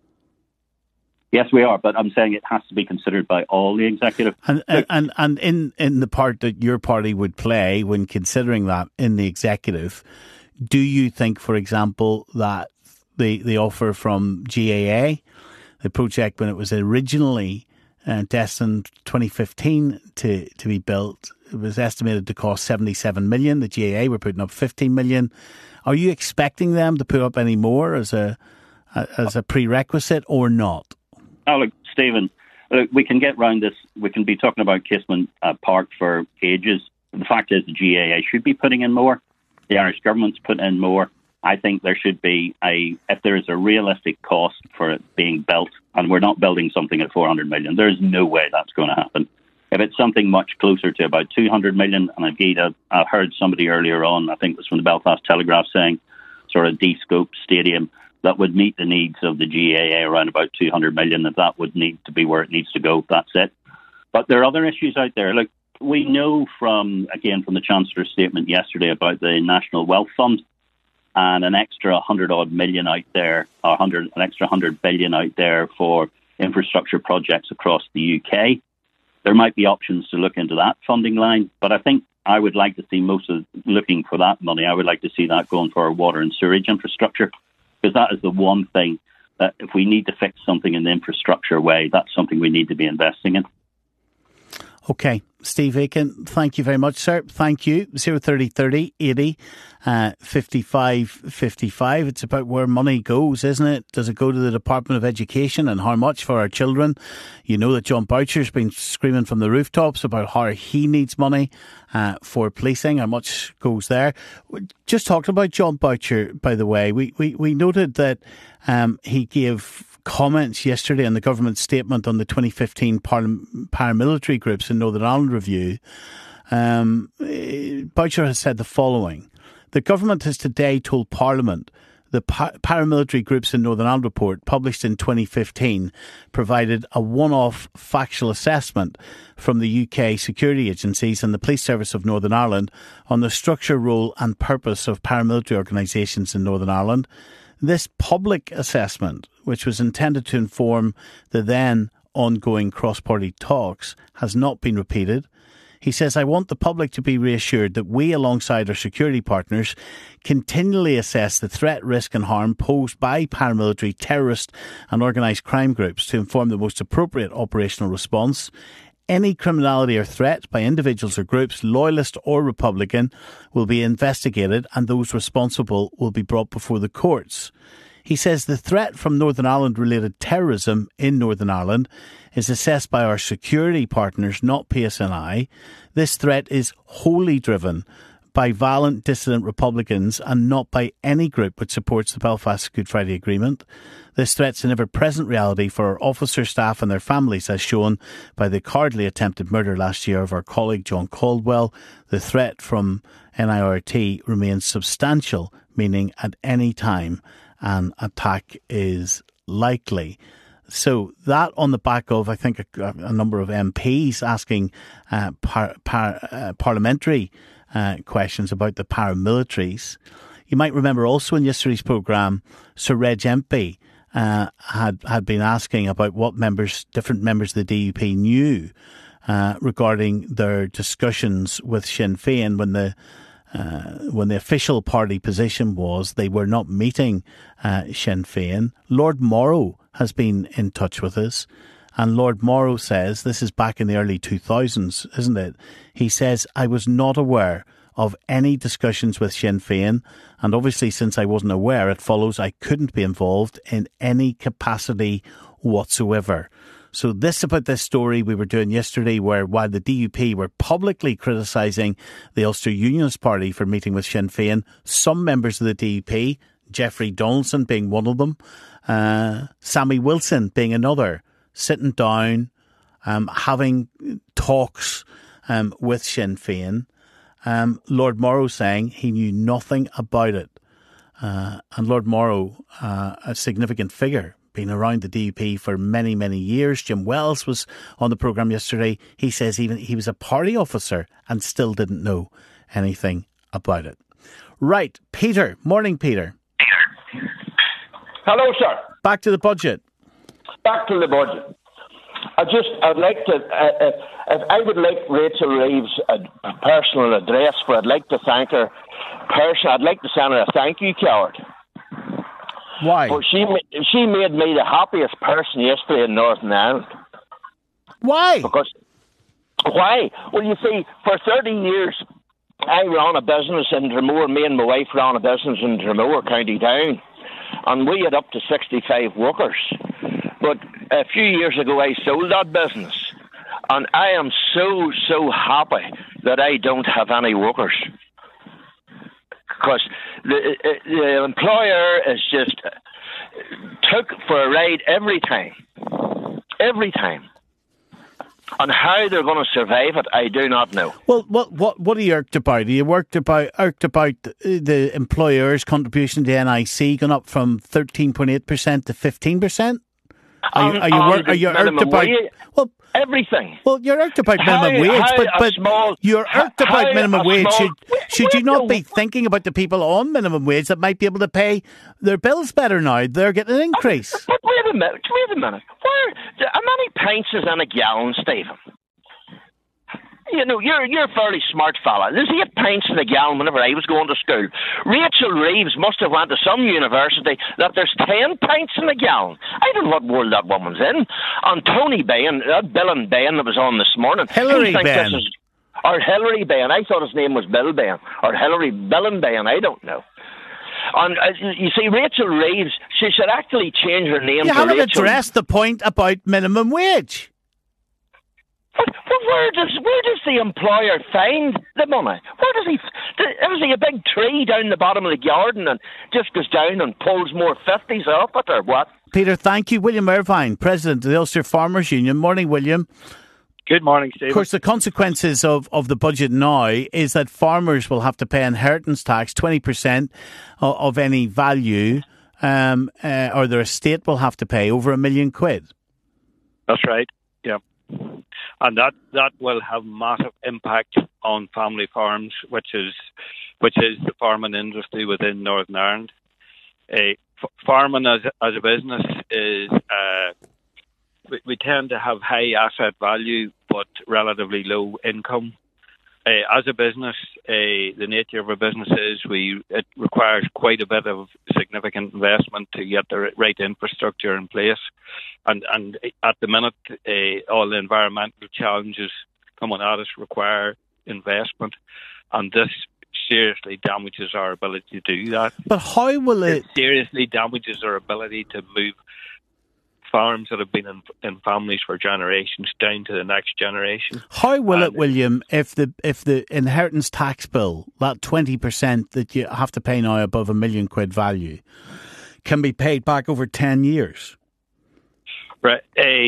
[SPEAKER 16] Yes, we are, but I'm saying it has to be considered by all the executive.
[SPEAKER 5] And in the part that your party would play when considering that in the executive, do you think, for example, that the offer from GAA, the project when it was originally destined 2015 to be built, it was estimated to cost 77 million. The GAA were putting up 15 million. Are you expecting them to put up any more as a prerequisite or not?
[SPEAKER 16] Oh, look, Stephen, we can get round this. We can be talking about Casement Park for ages. The fact is the GAA should be putting in more. The Irish government's put in more. I think there should be if there is a realistic cost for it being built, and we're not building something at 400 million, there is no way that's going to happen. If it's something much closer to about 200 million, and indeed I heard somebody earlier on, I think it was from the Belfast Telegraph, saying sort of de-scoped stadium that would meet the needs of the GAA around about 200 million, if that would need to be where it needs to go, that's it. But there are other issues out there. Look, we know from the Chancellor's statement yesterday about the National Wealth Fund and an extra 100-odd million out there, an extra 100 billion out there for infrastructure projects across the UK. There might be options to look into that funding line, but I think I would like to see looking for that money. I would like to see that going for our water and sewage infrastructure, because that is the one thing that if we need to fix something in the infrastructure way, that's something we need to be investing in.
[SPEAKER 5] Okay, Steve Aiken, thank you very much, sir. Thank you. 03030 80 55 55. It's about where money goes, isn't it? Does it go to the Department of Education, and how much for our children? You know that John Boucher's been screaming from the rooftops about how he needs money for policing. How much goes there? Just talking about John Boucher, by the way, we noted that he gave comments yesterday on the government statement on the 2015 paramilitary groups in Northern Ireland review. Boucher has said the following: the government has today told Parliament The Paramilitary Groups in Northern Ireland report, published in 2015, provided a one-off factual assessment from the UK security agencies and the Police Service of Northern Ireland on the structure, role and purpose of paramilitary organisations in Northern Ireland. This public assessment, which was intended to inform the then ongoing cross-party talks, has not been repeated. He says, I want the public to be reassured that we, alongside our security partners, continually assess the threat, risk and harm posed by paramilitary, terrorist and organised crime groups to inform the most appropriate operational response. Any criminality or threat by individuals or groups, loyalist or Republican, will be investigated and those responsible will be brought before the courts. He says the threat from Northern Ireland-related terrorism in Northern Ireland is assessed by our security partners, not PSNI. This threat is wholly driven by violent dissident Republicans and not by any group which supports the Belfast Good Friday Agreement. This threat's an ever-present reality for our officers, staff and their families, as shown by the cowardly attempted murder last year of our colleague John Caldwell. The threat from NIRT remains substantial, meaning at any time an attack is likely. So that on the back of, I think, a number of MPs asking parliamentary questions about the paramilitaries. You might remember also in yesterday's programme, Sir Reg Empey had been asking about what different members of the DUP knew regarding their discussions with Sinn Féin when the official party position was they were not meeting Sinn Féin. Lord Morrow has been in touch with us, and Lord Morrow says, this is back in the early 2000s, isn't it? He says, I was not aware of any discussions with Sinn Féin, and obviously since I wasn't aware, it follows I couldn't be involved in any capacity whatsoever. So this about this story we were doing yesterday, where while the DUP were publicly criticising the Ulster Unionist Party for meeting with Sinn Féin, some members of the DUP, Jeffrey Donaldson being one of them, Sammy Wilson being another, sitting down, having talks with Sinn Féin. Lord Morrow saying he knew nothing about it. And Lord Morrow, a significant figure, been around the DUP for many, many years. Jim Wells was on the programme yesterday. He says even he was a party officer and still didn't know anything about it. Right, Peter. Morning, Peter.
[SPEAKER 17] Hello, sir.
[SPEAKER 5] Back to the budget.
[SPEAKER 17] Back to the budget. I'd like to, if I would like Rachel Reeves a personal address, I'd like to thank her personally. I'd like to send her a thank you card.
[SPEAKER 5] Why?
[SPEAKER 17] Well, she made me the happiest person yesterday in Northern Ireland.
[SPEAKER 5] Why?
[SPEAKER 17] Why? Well, you see, for 30 years, I ran a business in Dromore. Me and my wife ran a business in Dromore, County Down. And we had up to 65 workers. But a few years ago, I sold that business. And I am so, so happy that I don't have any workers. Because the employer is just took for a ride every time. Every time. And how they're going to survive it, I do not know.
[SPEAKER 5] Well, what are you irked about? Are you irked about the employer's contribution to NIC going up from 13.8% to 15%? Are you irked about? Well,
[SPEAKER 17] everything.
[SPEAKER 5] Well, you're irked about minimum wage, but you're irked about minimum wage. Should you not be thinking about the people on minimum wage that might be able to pay their bills better now? They're getting an increase.
[SPEAKER 17] But wait a minute. How many pints is in a gallon, Stephen? You know, you're a fairly smart fella. There's 8 pints in a gallon whenever I was going to school. Rachel Reeves must have went to some university that there's 10 pints in a gallon. I don't know what world that woman's in. And Tony Benn, that Bill and Ben that was on this morning.
[SPEAKER 5] Hillary Benn.
[SPEAKER 17] Or Hillary Benn. I thought his name was Bill Benn. Or Bill and Ben. I don't know. And you see, Rachel Reeves, she should actually change her name to Rachel.
[SPEAKER 5] You haven't addressed the point about minimum wage.
[SPEAKER 17] But where does the employer find the money? Where does he? Is he a big tree down the bottom of the garden and just goes down and pulls more 50s off it, or what?
[SPEAKER 5] Peter, thank you. William Irvine, President of the Ulster Farmers Union. Morning, William.
[SPEAKER 18] Good morning, Stephen.
[SPEAKER 5] Of course, the consequences of the budget now is that farmers will have to pay inheritance tax, 20% of any value, or their estate will have to pay over £1 million.
[SPEAKER 18] That's right, yeah. And that will have massive impact on family farms, which is the farming industry within Northern Ireland. Farming as a business is we tend to have high asset value but relatively low income. As a business, the nature of a business is it requires quite a bit of significant investment to get the right infrastructure in place. And at the minute, all the environmental challenges coming at us require investment. And this seriously damages our ability to do that.
[SPEAKER 5] But how will it
[SPEAKER 18] seriously damages our ability to move farms that have been in families for generations down to the next generation?
[SPEAKER 5] How will it, William, if the inheritance tax bill, that 20% that you have to pay now above £1 million value, can be paid back over 10 years?
[SPEAKER 18] Right.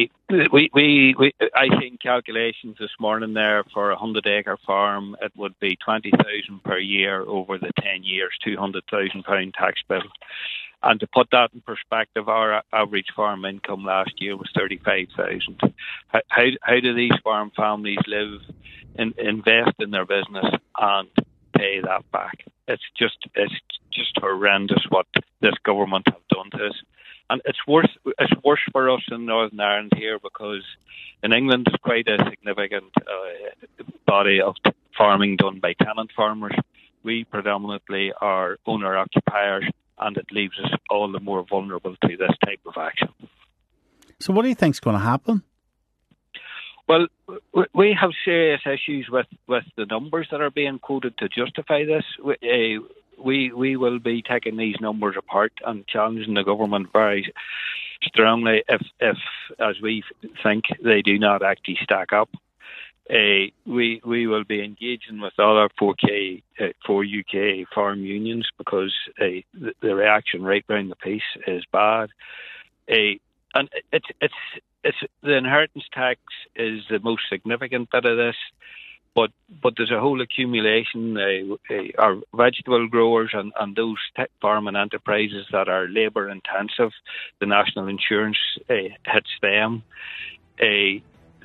[SPEAKER 18] I seen calculations this morning there for a 100-acre farm. It would be $20,000 per year over the 10 years, £200,000 tax bill. And to put that in perspective, our average farm income last year was $35,000. How do these farm families live, invest in their business, and pay that back? It's just horrendous what this government have done to us. And it's worse for us in Northern Ireland here, because in England there's quite a significant body of farming done by tenant farmers. We predominantly are owner-occupiers, and it leaves us all the more vulnerable to this type of action.
[SPEAKER 5] So what do you think is going to happen?
[SPEAKER 18] Well, we have serious issues with the numbers that are being quoted to justify this. We will be taking these numbers apart and challenging the government very strongly if as we think, they do not actually stack up. We will be engaging with all our four UK farm unions, because the reaction right round the piece is bad. And it's the inheritance tax is the most significant bit of this, but there's a whole accumulation. Our vegetable growers and those farming enterprises that are labour intensive, the national insurance hits them. It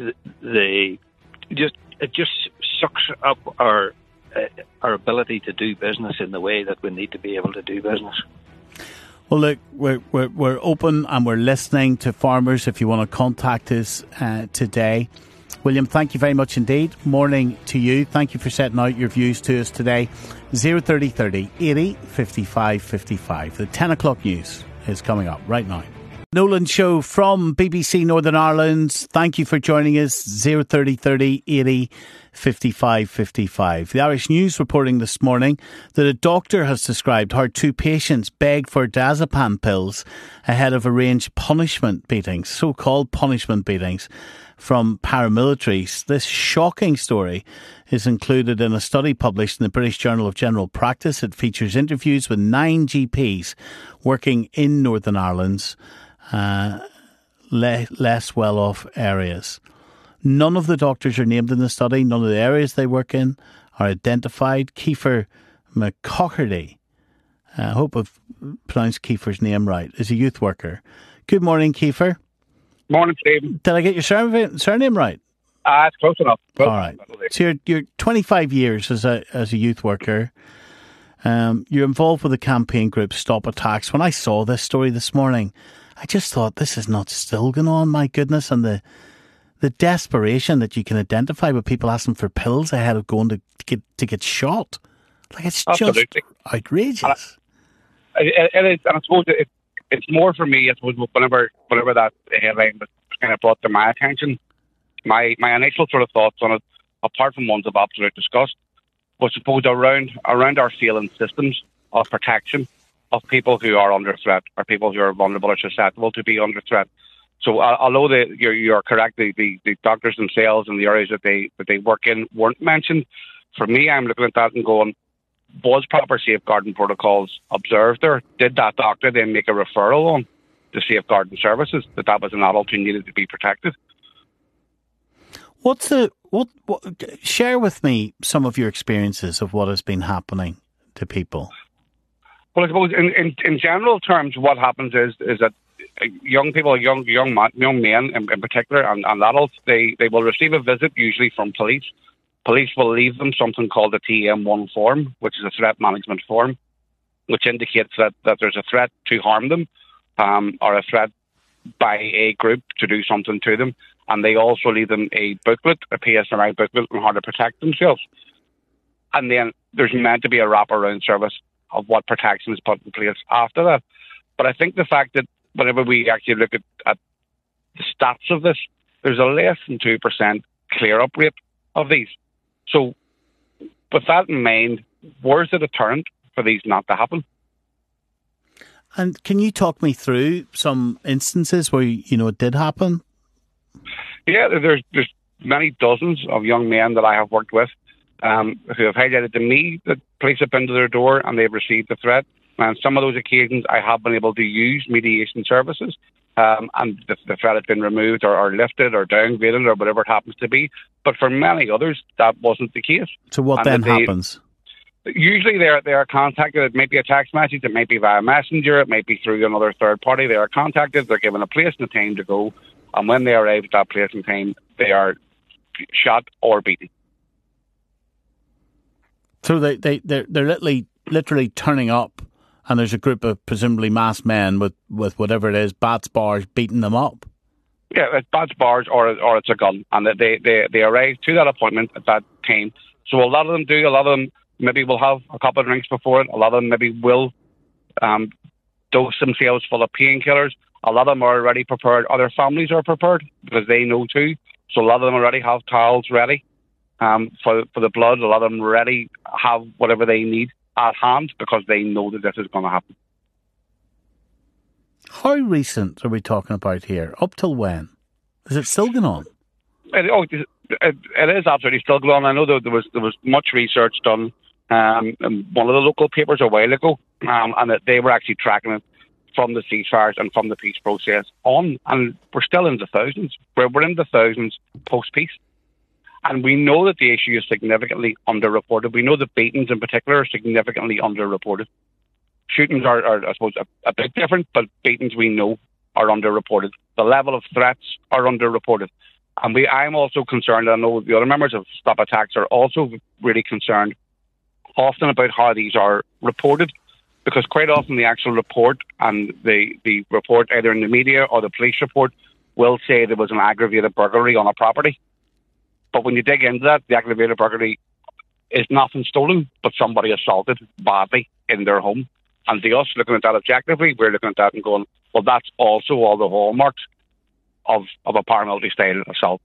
[SPEAKER 18] just sucks up our ability to do business in the way that we need to be able to do business.
[SPEAKER 5] Well, look, we're open and we're listening to farmers. If you want to contact us today, William, thank you very much indeed. Morning to you. Thank you for setting out your views to us today. 03030 80 55 55. The 10 o'clock news is coming up right now. Nolan Show from BBC Northern Ireland. Thank you for joining us. 03030 80 55 55. The Irish News reporting this morning that a doctor has described how two patients begged for diazepam pills ahead of arranged punishment beatings, so-called punishment beatings from paramilitaries. This shocking story is included in a study published in the British Journal of General Practice. It features interviews with 9 GPs working in Northern Ireland's less well-off areas. None of the doctors are named in the study. None of the areas they work in are identified. Kiefer McCockerty, I hope I've pronounced Kiefer's name right, is a youth worker. Good morning, Kiefer.
[SPEAKER 19] Morning, Stephen.
[SPEAKER 5] Did I get your surname right?
[SPEAKER 19] It's close enough.
[SPEAKER 5] All right. So you're 25 years as a youth worker. You're involved with the campaign group Stop Attacks. When I saw this story this morning, I just thought, this is not still going on, my goodness, and the desperation that you can identify with people asking for pills ahead of going to get shot. Like, it's
[SPEAKER 19] Absolutely.
[SPEAKER 5] just outrageous.
[SPEAKER 19] It is, and I suppose it's more for me, I suppose, whenever that headline was kind of brought to my attention, my initial sort of thoughts on it, apart from ones of absolute disgust, was supposed around our failing systems of protection of people who are under threat, or people who are vulnerable or susceptible to be under threat. So although you're correct, the doctors themselves and the areas that they work in weren't mentioned, for me, I'm looking at that and going, was proper safeguarding protocols observed there? Did that doctor then make a referral on to safeguarding services that was an adult who needed to be protected?
[SPEAKER 5] What? Share with me some of your experiences of what has been happening to people.
[SPEAKER 19] Well, I suppose in general terms, what happens is that young people, young men in particular, and adults, they will receive a visit usually from police. Police will leave them something called a TM1 form, which is a threat management form, which indicates that there's a threat to harm them, or a threat by a group to do something to them. And they also leave them a booklet, a PSNI booklet, on how to protect themselves. And then there's meant to be a wraparound service of what protection is put in place after that. But I think the fact that whenever we actually look at the stats of this, there's a less than 2% clear-up rate of these. So with that in mind, where's the deterrent for these not to happen?
[SPEAKER 5] And can you talk me through some instances where, it did happen?
[SPEAKER 19] Yeah, there's many dozens of young men that I have worked with who have highlighted to me that police have been to their door and they've received a threat. And some of those occasions I have been able to use mediation services, and the threat has been removed or lifted or downgraded or whatever it happens to be. But for many others, that wasn't the case.
[SPEAKER 5] So what then happens?
[SPEAKER 19] Usually they are contacted. It might be a text message, it might be via messenger, it might be through another third party. They are contacted, they're given a place and a time to go, and when they arrive at that place and time, they are shot or beaten.
[SPEAKER 5] So they're literally turning up, and there's a group of presumably masked men with whatever it is, bats, bars, beating them up.
[SPEAKER 19] Yeah, it's bats, bars, or it's a gun, and they arrive to that appointment at that time. So a lot of them maybe will have a couple of drinks before it. A lot of them maybe will dose themselves full of painkillers. A lot of them are already prepared. Other families are prepared because they know too. So a lot of them already have towels ready for the blood. A lot of them already have whatever they need at hand because they know that this is going to happen.
[SPEAKER 5] How recent are we talking about here? Up till when? Is it still going on?
[SPEAKER 19] It is absolutely still going on. I know there was much research done in one of the local papers a while ago, and that they were actually tracking it from the ceasefires and from the peace process on, and we're still in the thousands. We're in the thousands post-peace. And we know that the issue is significantly underreported. We know that beatings in particular are significantly underreported. Shootings are I suppose, a bit different, but beatings we know are underreported. The level of threats are underreported. And I'm also concerned, I know the other members of Stop Attacks are also really concerned often about how these are reported, because quite often the actual report and the report either in the media or the police report will say there was an aggravated burglary on a property. But when you dig into that, the aggravated burglary is nothing stolen, but somebody assaulted badly in their home. And to us, looking at that objectively, we're looking at that and going, well, that's also all the hallmarks of a paramilitary style assault.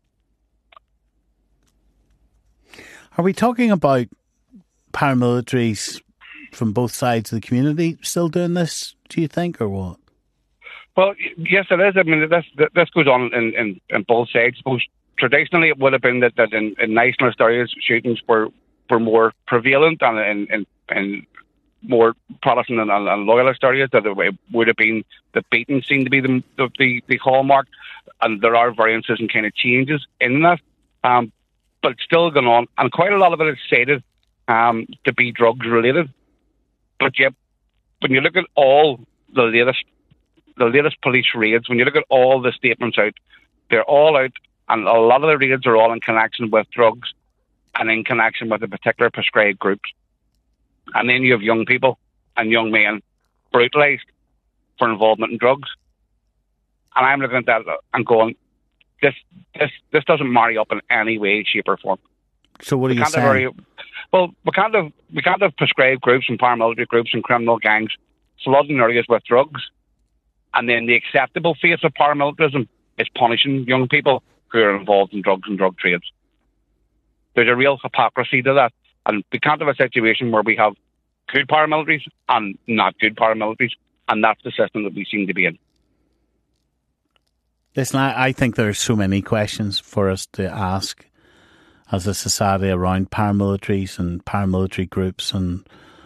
[SPEAKER 5] Are we talking about paramilitaries from both sides of the community still doing this, do you think, or what?
[SPEAKER 19] Well, yes, it is. I mean, this goes on in both sides. I suppose traditionally it would have been that in nationalist areas, shootings were more prevalent, and in more Protestant and loyalist areas, that it would have been the beatings seemed to be the hallmark, and there are variances and kind of changes in that. But it's still going on, and quite a lot of it is cited to be drugs related. But yet, when you look at all the latest police raids, when you look at all the statements out, they're all out, and a lot of the raids are all in connection with drugs and in connection with a particular prescribed groups. And then you have young people and young men brutalised for involvement in drugs. And I'm looking at that and going, this doesn't marry up in any way, shape or form.
[SPEAKER 5] So what are you saying?
[SPEAKER 19] We can't have prescribed groups and paramilitary groups and criminal gangs flooding areas with drugs, and then the acceptable face of paramilitarism is punishing young people who are involved in drugs and drug trades. There's a real hypocrisy to that, and we can't have a situation where we have good paramilitaries and not good paramilitaries, and that's the system that we seem to be in.
[SPEAKER 5] Listen, I think there are so many questions for us to ask as a society around paramilitaries and paramilitary groups, and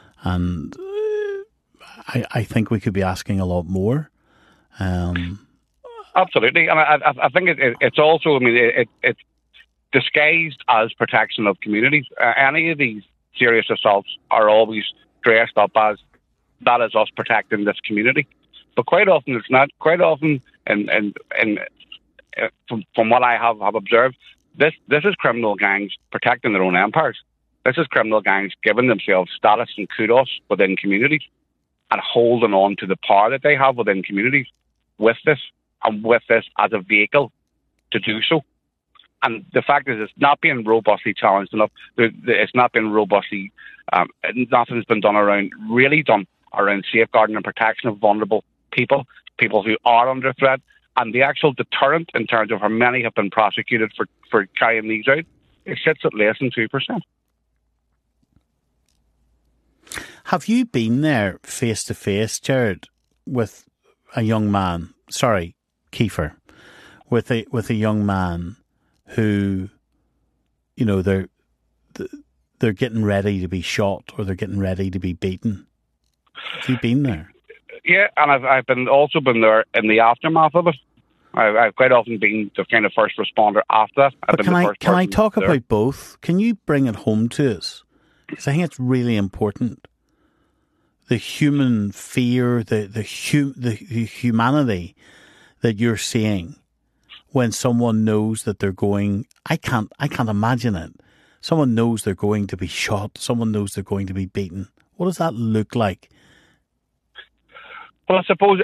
[SPEAKER 5] I think we could be asking a lot more.
[SPEAKER 19] Absolutely, and I think it's also, I mean, disguised as protection of communities. Any of these serious assaults are always dressed up as that is us protecting this community. But quite often it's not. Quite often, and from what I have observed, this is criminal gangs protecting their own empires. This is criminal gangs giving themselves status and kudos within communities and holding on to the power that they have within communities with this as a vehicle to do so. And the fact is, it's not being robustly challenged enough. It's not been robustly, nothing's been done around safeguarding and protection of vulnerable people who are under threat. And the actual deterrent in terms of how many have been prosecuted for carrying these out, it sits at less than 2%.
[SPEAKER 5] Have you been there face to face, Jared, with a young man? Sorry, Kiefer, with a young man who, you know, they're getting ready to be shot or they're getting ready to be beaten. Have you been there?
[SPEAKER 19] Yeah, and I've also been there in the aftermath of it. I've quite often been the kind of first responder after that.
[SPEAKER 5] But can I talk about both? Can you bring it home to us? Because I think it's really important. The human fear, the humanity that you're seeing when someone knows that they're going. I can't imagine it. Someone knows they're going to be shot. Someone knows they're going to be beaten. What does that look like?
[SPEAKER 19] Well, I suppose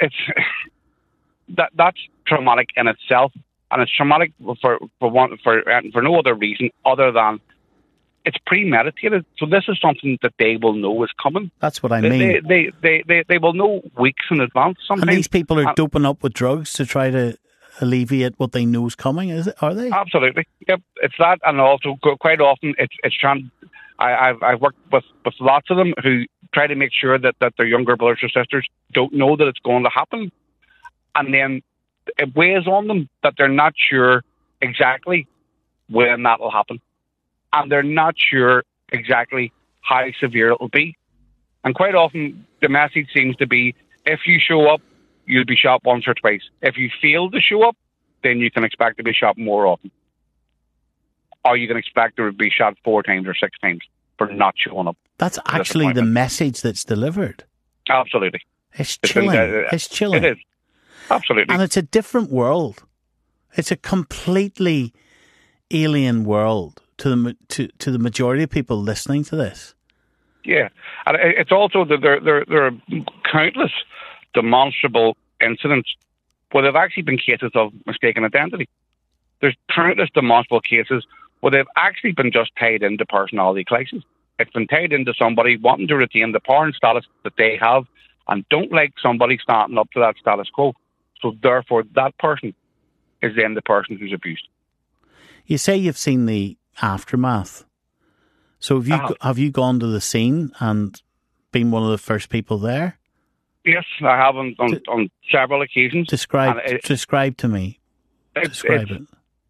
[SPEAKER 19] that's traumatic in itself, and it's traumatic for no other reason other than it's premeditated. So this is something that they will know is coming.
[SPEAKER 5] That's what I mean.
[SPEAKER 19] They will know weeks in advance. Sometimes. And
[SPEAKER 5] these people are doping up with drugs to try to alleviate what they know is coming. Are they?
[SPEAKER 19] Absolutely. Yep. It's that, and also quite often it's trying. I've worked with lots of them who try to make sure that their younger brothers or sisters don't know that it's going to happen, and then it weighs on them that they're not sure exactly when that will happen, and they're not sure exactly how severe it will be. And quite often the message seems to be, if you show up, you'll be shot once or twice. If you fail to show up, then you can expect to be shot more often. Or you can expect to be shot 4 times or 6 times for not showing up.
[SPEAKER 5] That's actually the message that's delivered.
[SPEAKER 19] Absolutely.
[SPEAKER 5] It's chilling. It's chilling.
[SPEAKER 19] It is. Absolutely.
[SPEAKER 5] And it's a different world. It's a completely alien world to the majority of people listening to this.
[SPEAKER 19] Yeah. And it's also that there are countless demonstrable incidents where there have actually been cases of mistaken identity. There's countless demonstrable cases where they've actually been just tied into personality crisis. It's been tied into somebody wanting to retain the power and status that they have and don't like somebody standing up to that status quo. So therefore, that person is then the person who's abused.
[SPEAKER 5] You say you've seen the aftermath. So have you gone to the scene and been one of the first people there?
[SPEAKER 19] Yes, I have on several occasions.
[SPEAKER 5] Describe to me. Describe it.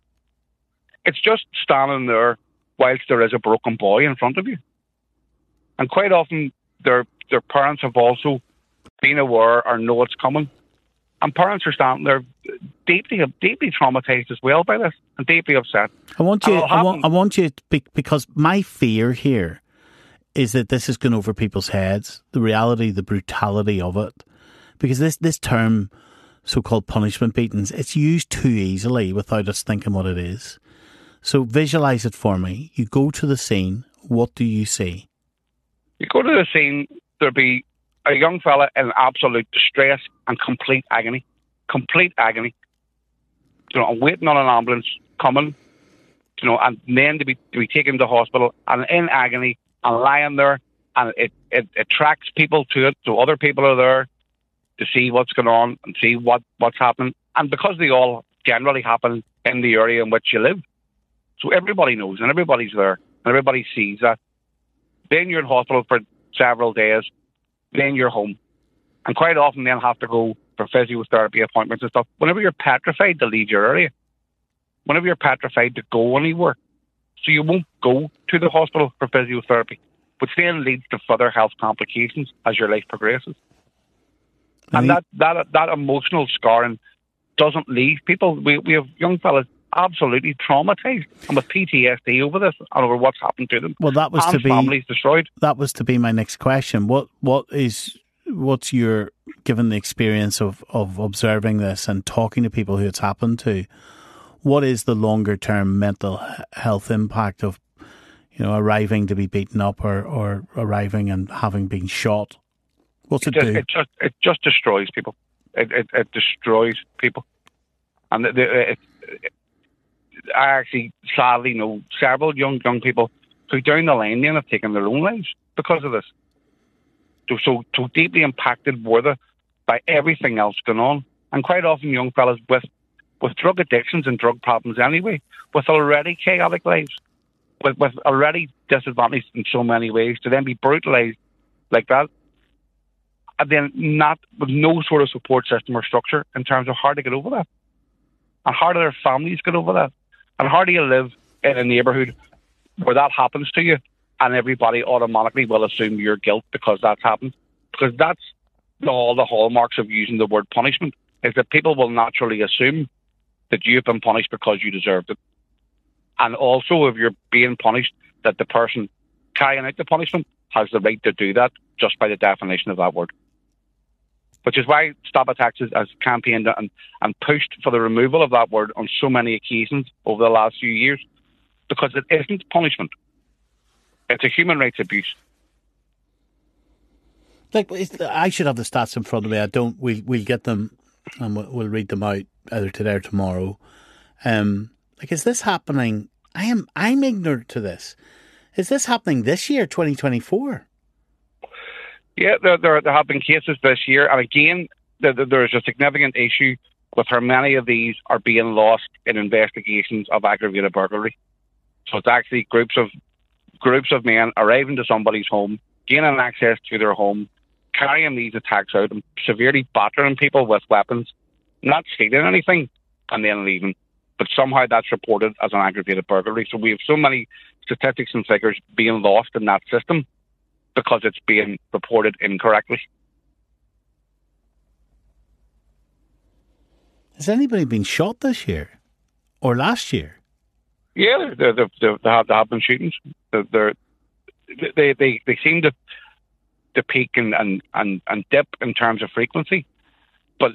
[SPEAKER 19] It's just standing there whilst there is a broken boy in front of you. And quite often their parents have also been aware or know it's coming. And parents are standing there deeply traumatised as well by this and deeply upset.
[SPEAKER 5] I want you because my fear here is that this is going over people's heads, the reality, the brutality of it. Because this term, so-called punishment beatings, it's used too easily without us thinking what it is. So visualise it for me. You go to the scene. What do you see?
[SPEAKER 19] You go to the scene, there'll be a young fella in absolute distress and complete agony. Complete agony. You know, I'm waiting on an ambulance coming, you know, and then to be taken to hospital and in agony and lying there, and it attracts people to it, so other people are there to see what's going on and see what's happening. And because they all generally happen in the area in which you live, so everybody knows and everybody's there and everybody sees that. Then you're in hospital for several days, then you're home. And quite often then have to go for physiotherapy appointments and stuff. Whenever you're petrified to leave your area, whenever you're petrified to go anywhere, so you won't go to the hospital for physiotherapy, which then leads to further health complications as your life progresses. And that emotional scarring doesn't leave people. We have young fellas absolutely traumatised and with PTSD over this and over what's happened to them.
[SPEAKER 5] Well, that was
[SPEAKER 19] and
[SPEAKER 5] to be
[SPEAKER 19] families destroyed.
[SPEAKER 5] That was to be my next question. What's your, given the experience of observing this and talking to people who it's happened to, what is the longer term mental health impact of, arriving to be beaten up or arriving and having been shot? What's it do?
[SPEAKER 19] It just destroys people. It destroys people. And I actually sadly know several young people who down the line then have taken their own lives because of this. So deeply impacted were they by everything else going on. And quite often young fellas with drug addictions and drug problems anyway, with already chaotic lives, with already disadvantaged in so many ways, to then be brutalised like that, and then not with no sort of support system or structure in terms of how to get over that. And how do their families get over that? And how do you live in a neighbourhood where that happens to you and everybody automatically will assume your guilt because that's happened? Because that's all the hallmarks of using the word punishment, is that people will naturally assume that you've been punished because you deserved it. And also, if you're being punished, that the person carrying out the punishment has the right to do that just by the definition of that word. Which is why Stop It Tax has campaigned and pushed for the removal of that word on so many occasions over the last few years, because it isn't punishment. It's a human rights abuse.
[SPEAKER 5] I should have the stats in front of me. I don't. We'll get them and we'll read them out either today or tomorrow. Is this happening? I'm ignorant to this. Is this happening this year, 2024?
[SPEAKER 19] Yeah, there have been cases this year, and again, there's a significant issue with how many of these are being lost in investigations of aggravated burglary. So it's actually groups of men arriving to somebody's home, gaining access to their home, carrying these attacks out and severely battering people with weapons, not stealing anything, and then leaving. But somehow that's reported as an aggravated burglary. So we have so many statistics and figures being lost in that system because it's being reported incorrectly.
[SPEAKER 5] Has anybody been shot this year or last year?
[SPEAKER 19] Yeah, there have been shootings. They seem to peak and dip in terms of frequency, but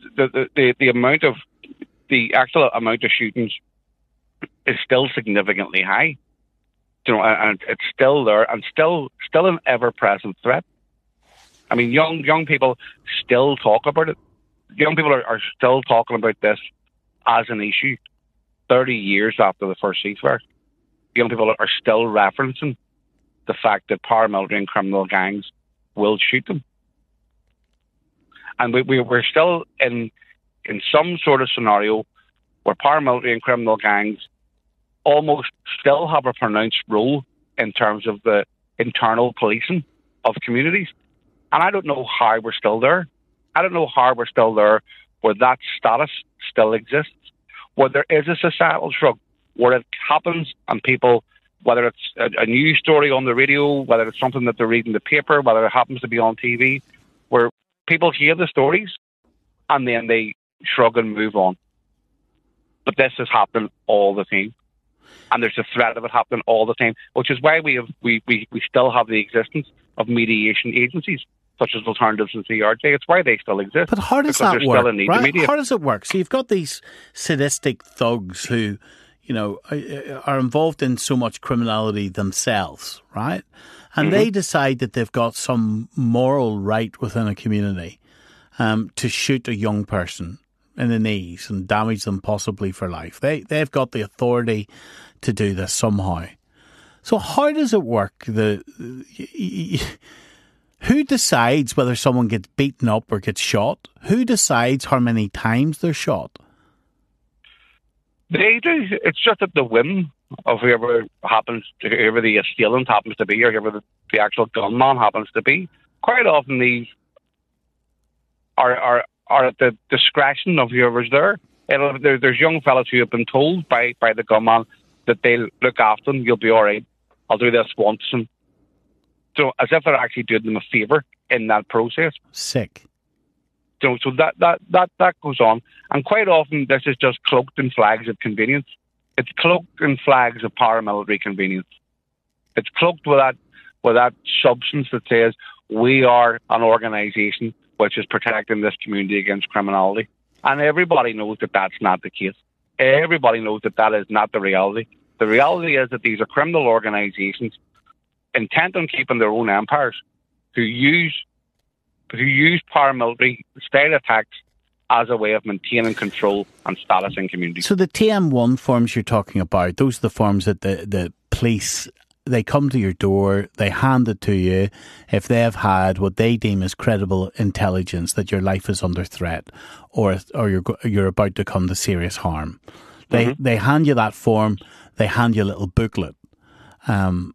[SPEAKER 19] the actual amount of shootings is still significantly high. And it's still there and still an ever-present threat. I mean, young people still talk about it. Young people are still talking about this as an issue 30 years after the first ceasefire. Young people are still referencing the fact that paramilitary and criminal gangs will shoot them. And we're still in some sort of scenario where paramilitary and criminal gangs almost still have a pronounced role in terms of the internal policing of communities. And I don't know how we're still there. I don't know how we're still there where that status still exists, where there is a societal shrug, where it happens and people, whether it's a news story on the radio, whether it's something that they read in the paper, whether it happens to be on TV, where people hear the stories and then they shrug and move on. But this is happening all the time. And there's a threat of it happening all the time, which is why we still have the existence of mediation agencies such as Alternatives and CRJ. It's why they still exist.
[SPEAKER 5] But how does that work? Right? How does it work? So you've got these sadistic thugs who, are involved in so much criminality themselves, right? And they decide that they've got some moral right within a community to shoot a young person in the knees and damage them possibly for life. They've got the authority to do this somehow. So how does it work? Who decides whether someone gets beaten up or gets shot? Who decides how many times they're shot?
[SPEAKER 19] They do. It's just at the whim of whoever the assailant happens to be, or whoever the actual gunman happens to be. Quite often these are at the discretion of whoever's there. There's young fellas who have been told by the gunman that they'll look after them, you'll be all right, I'll do this once. And so as if they're actually doing them a favour in that process.
[SPEAKER 5] Sick.
[SPEAKER 19] So that goes on. And quite often this is just cloaked in flags of convenience. It's cloaked in flags of paramilitary convenience. It's cloaked with that substance that says we are an organisation which is protecting this community against criminality. And everybody knows that that's not the case. Everybody knows that that is not the reality. The reality is that these are criminal organisations intent on keeping their own empires who use paramilitary state attacks as a way of maintaining control and status in communities.
[SPEAKER 5] So the TM1 forms you're talking about, those are the forms that the police, they come to your door, they hand it to you if they have had what they deem as credible intelligence that your life is under threat or you're about to come to serious harm. They hand you that form, they hand you a little booklet, and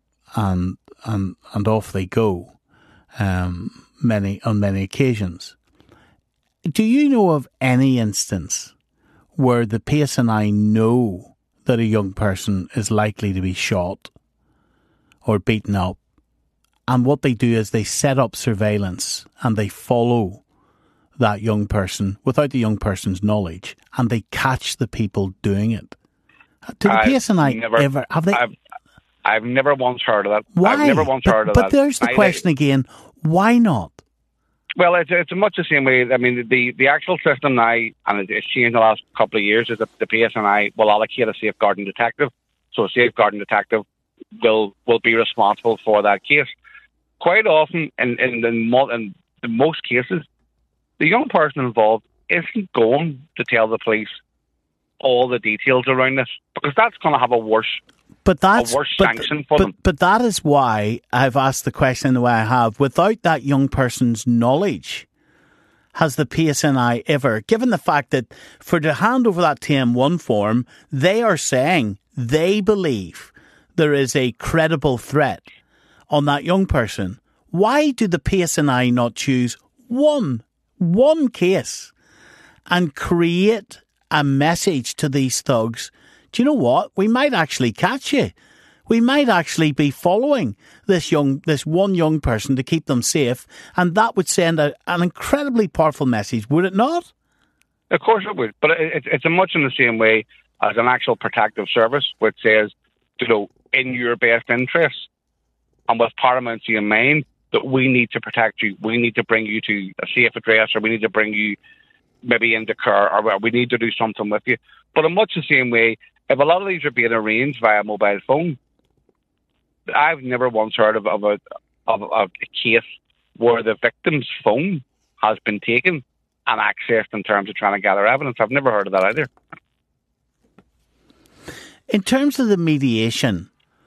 [SPEAKER 5] off they go. On many occasions. Do you know of any instance where the PSNI know that a young person is likely to be shot or beaten up, and what they do is they set up surveillance and they follow that young person without the young person's knowledge, and they catch the people doing it? Do the PSNI ever have they?
[SPEAKER 19] I've never once heard of that.
[SPEAKER 5] Why?
[SPEAKER 19] I've never once heard of that.
[SPEAKER 5] But there's the question again: why not?
[SPEAKER 19] Well, it's much the same way. I mean, the actual system now, and it's changed in the last couple of years, is that the PSNI will allocate a safeguarding detective. So a safeguarding detective will be responsible for that case. Quite often, in most cases, the young person involved isn't going to tell the police all the details around this, because that's going to have a worse sanction for them.
[SPEAKER 5] But that is why I've asked the question the way I have. Without that young person's knowledge, has the PSNI ever, given the fact that for to hand over that TM1 form, they are saying they believe there is a credible threat on that young person, why do the PSNI not choose one case and create a message to these thugs? Do you know what? We might actually catch you. We might actually be following this one young person to keep them safe, and that would send an incredibly powerful message, would it not?
[SPEAKER 19] Of course it would, but it's much in the same way as an actual protective service, which says, in your best interests and with paramountcy in mind, that we need to protect you. We need to bring you to a safe address, or we need to bring you maybe into care, or we need to do something with you. But in much the same way, if a lot of these are being arranged via mobile phone, I've never once heard of a case where the victim's phone has been taken and accessed in terms of trying to gather evidence. I've never heard of that either.
[SPEAKER 5] In terms of the mediation,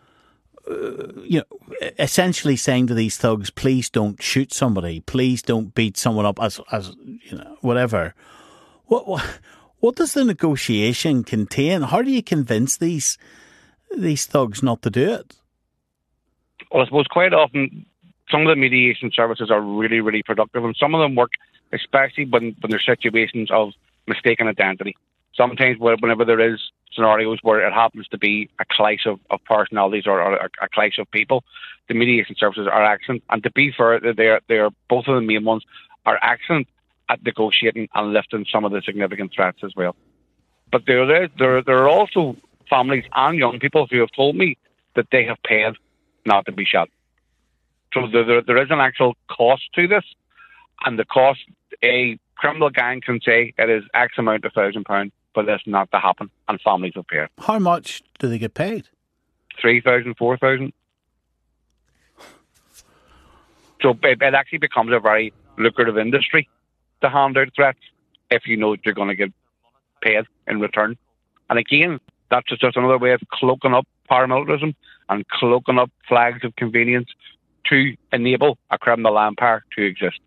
[SPEAKER 5] essentially saying to these thugs, please don't shoot somebody, please don't beat someone up, as whatever. What does the negotiation contain? How do you convince these thugs not to do it?
[SPEAKER 19] Well, I suppose quite often some of the mediation services are really, really productive, and some of them work especially when there's situations of mistaken identity. Sometimes whenever there is scenarios where it happens to be a clash of personalities or a clash of people, the mediation services are excellent. And to be fair, they are both of the main ones are excellent at negotiating and lifting some of the significant threats as well. But there are also families and young people who have told me that they have paid not to be shot. So there is an actual cost to this, and the cost, a criminal gang can say it is X amount of £1,000 for this not to happen, and families have paid.
[SPEAKER 5] How much do they get paid?
[SPEAKER 19] 3,000, 4,000. So it actually becomes a very lucrative industry to hand out threats if you know you're going to get paid in return. And again, that's just another way of cloaking up paramilitarism and cloaking up flags of convenience to enable a criminal empire to exist.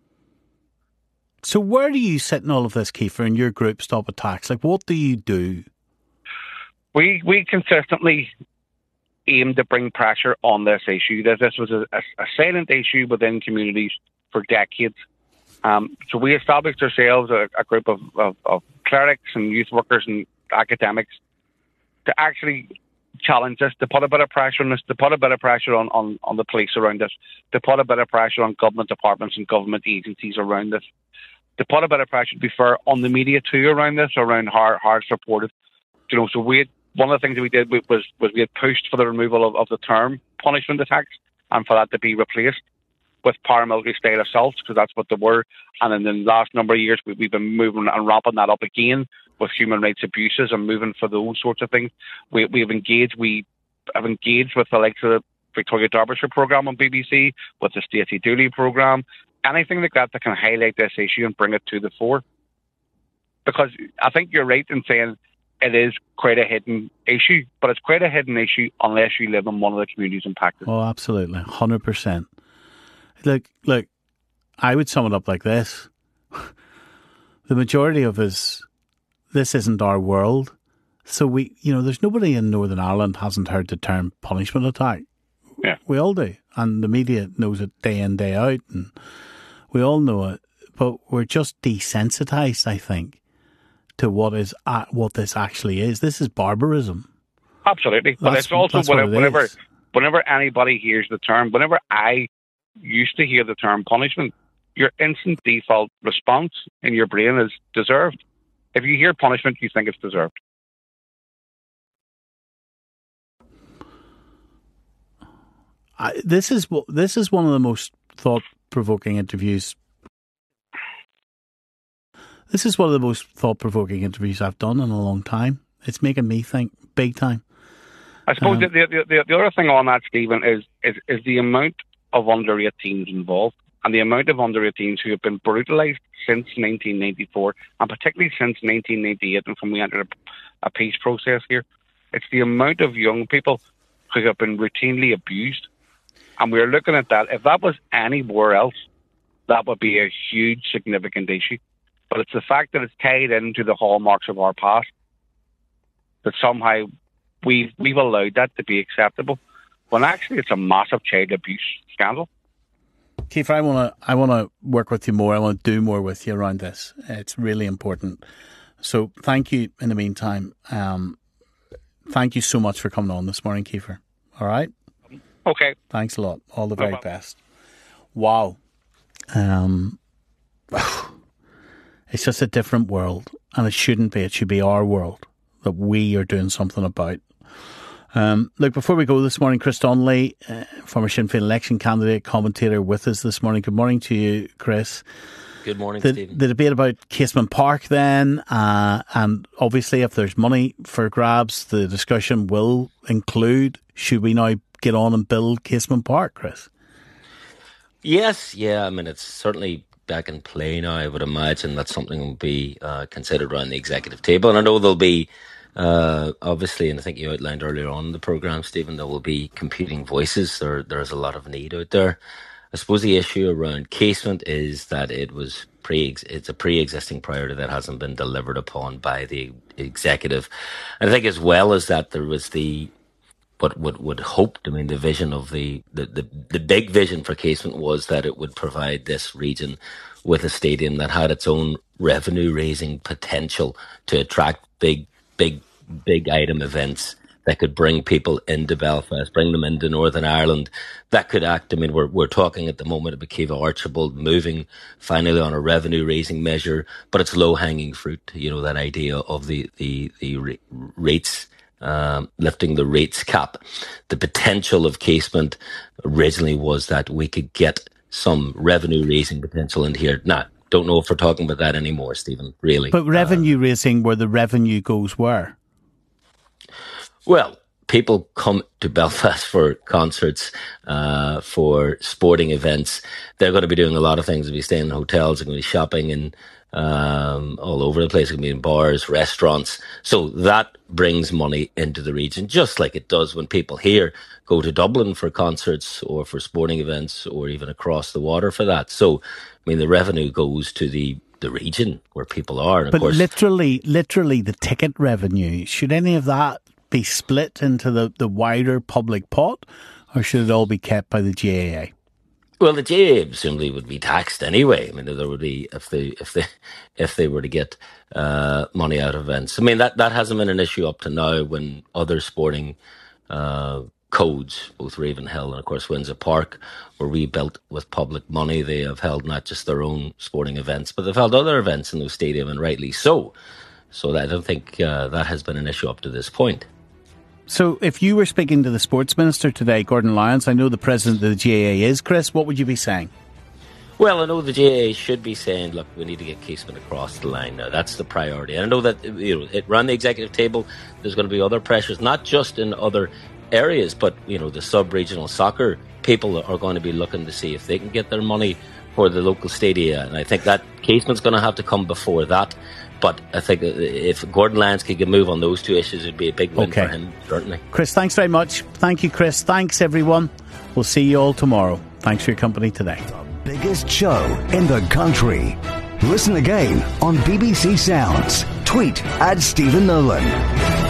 [SPEAKER 5] So where do you sit in all of this, Kiefer, in your group, Stop Attacks? Like, what do you do?
[SPEAKER 19] We consistently aim to bring pressure on this issue. This was a silent issue within communities for decades. So we established ourselves a group of clerics and youth workers and academics to actually challenge this, to put a bit of pressure on this, to put a bit of pressure on the police around this, to put a bit of pressure on government departments and government agencies around this, to put a bit of pressure, to be fair, on the media too around this, around how it's reported. So we one of the things that we did was we had pushed for the removal of the term punishment attacks and for that to be replaced with paramilitary style assaults, because that's what they were. And in the last number of years, we've been moving and ramping that up again with human rights abuses and moving for those sorts of things. We have engaged with the likes of the Victoria Derbyshire programme on BBC, with the Stacey Dooley programme, anything like that can highlight this issue and bring it to the fore. Because I think you're right in saying it is quite a hidden issue, but it's quite a hidden issue unless you live in one of the communities impacted.
[SPEAKER 5] Oh, absolutely, 100%. Look, I would sum it up like this. The majority of us, this isn't our world. So there's nobody in Northern Ireland hasn't heard the term punishment attack.
[SPEAKER 19] Yeah.
[SPEAKER 5] We all do. And the media knows it day in, day out. And we all know it. But we're just desensitised, I think, to what this actually is. This is barbarism.
[SPEAKER 19] Absolutely. But it's also whenever anybody hears the term, whenever I used to hear the term punishment, your instant default response in your brain is deserved. If you hear punishment, you think it's deserved.
[SPEAKER 5] This is one of the most thought-provoking interviews. This is one of the most thought-provoking interviews I've done in a long time. It's making me think big time.
[SPEAKER 19] I suppose the other thing on that, Stephen, is the amount of under 18s involved and the amount of under 18s who have been brutalised since 1994 and particularly since 1998 and when we entered a peace process here. It's the amount of young people who have been routinely abused. And we're looking at that. If that was anywhere else, that would be a huge, significant issue. But it's the fact that it's tied into the hallmarks of our past that somehow we've allowed that to be acceptable, when actually it's a massive child abuse scandal.
[SPEAKER 5] Keith, I want to work with you more. I want to do more with you around this. It's really important. So thank you in the meantime. Thank you so much for coming on this morning, Kiefer. All right?
[SPEAKER 19] Okay.
[SPEAKER 5] Thanks a lot. All the very best. Wow. It's just a different world, and it shouldn't be. It should be our world that we are doing something about. Look, before we go this morning, Chris Donnelly, former Sinn Féin election candidate, commentator with us this morning. Good morning to you, Chris.
[SPEAKER 20] Good morning, Stephen.
[SPEAKER 5] The debate about Casement Park then, and obviously if there's money for grabs, the discussion will include, should we now get on and build Casement Park, Chris?
[SPEAKER 20] Yes, yeah, I mean, it's certainly back in play now. I would imagine that something will be considered around the executive table. And I know there'll be, obviously, and I think you outlined earlier on in the programme, Stephen, there will be competing voices. There's a lot of need out there. I suppose the issue around Casement is that it's a pre-existing priority that hasn't been delivered upon by the executive. And I think as well as that, there was what would hoped, I mean, the vision of the big vision for Casement was that it would provide this region with a stadium that had its own revenue raising potential to attract big item events that could bring people into Belfast, bring them into Northern Ireland. That could act, I mean, we're talking at the moment about Kiva Archibald moving finally on a revenue raising measure, but it's low hanging fruit, that idea of the rates, lifting the rates cap. The potential of Casement originally was that we could get some revenue raising potential in here. Now, don't know if we're talking about that anymore, Stephen, really.
[SPEAKER 5] But revenue raising where the revenue goes where?
[SPEAKER 20] Well, people come to Belfast for concerts, for sporting events. They're going to be doing a lot of things. They'll be staying in hotels, they're going to be shopping and all over the place. They're going to be in bars, restaurants. So that brings money into the region, just like it does when people here go to Dublin for concerts or for sporting events or even across the water for that. So, I mean, the revenue goes to the region where people are. And
[SPEAKER 5] but
[SPEAKER 20] of course,
[SPEAKER 5] literally the ticket revenue, should any of that be split into the wider public pot, or should it all be kept by the GAA?
[SPEAKER 20] Well, the GAA presumably would be taxed anyway. I mean, there would be if they were to get money out of events. I mean, that hasn't been an issue up to now when other sporting codes, both Ravenhill and of course Windsor Park, were rebuilt with public money. They have held not just their own sporting events, but they've held other events in those stadium, and rightly so. So I don't think that has been an issue up to this point.
[SPEAKER 5] So if you were speaking to the Sports Minister today, Gordon Lyons, I know the President of the GAA is, Chris, what would you be saying?
[SPEAKER 20] Well, I know the GAA should be saying, look, we need to get Casement across the line now. That's the priority. And I know that around the executive table, there's going to be other pressures, not just in other areas, but, the sub-regional soccer people are going to be looking to see if they can get their money for the local stadia. And I think that Casement's going to have to come before that. But I think if Gordon Lyons could move on those two issues, it would be a big win for him, certainly.
[SPEAKER 5] Chris, thanks very much. Thank you, Chris. Thanks, everyone. We'll see you all tomorrow. Thanks for your company today.
[SPEAKER 3] Biggest show in the country. Listen again on BBC Sounds. Tweet @Stephen Nolan.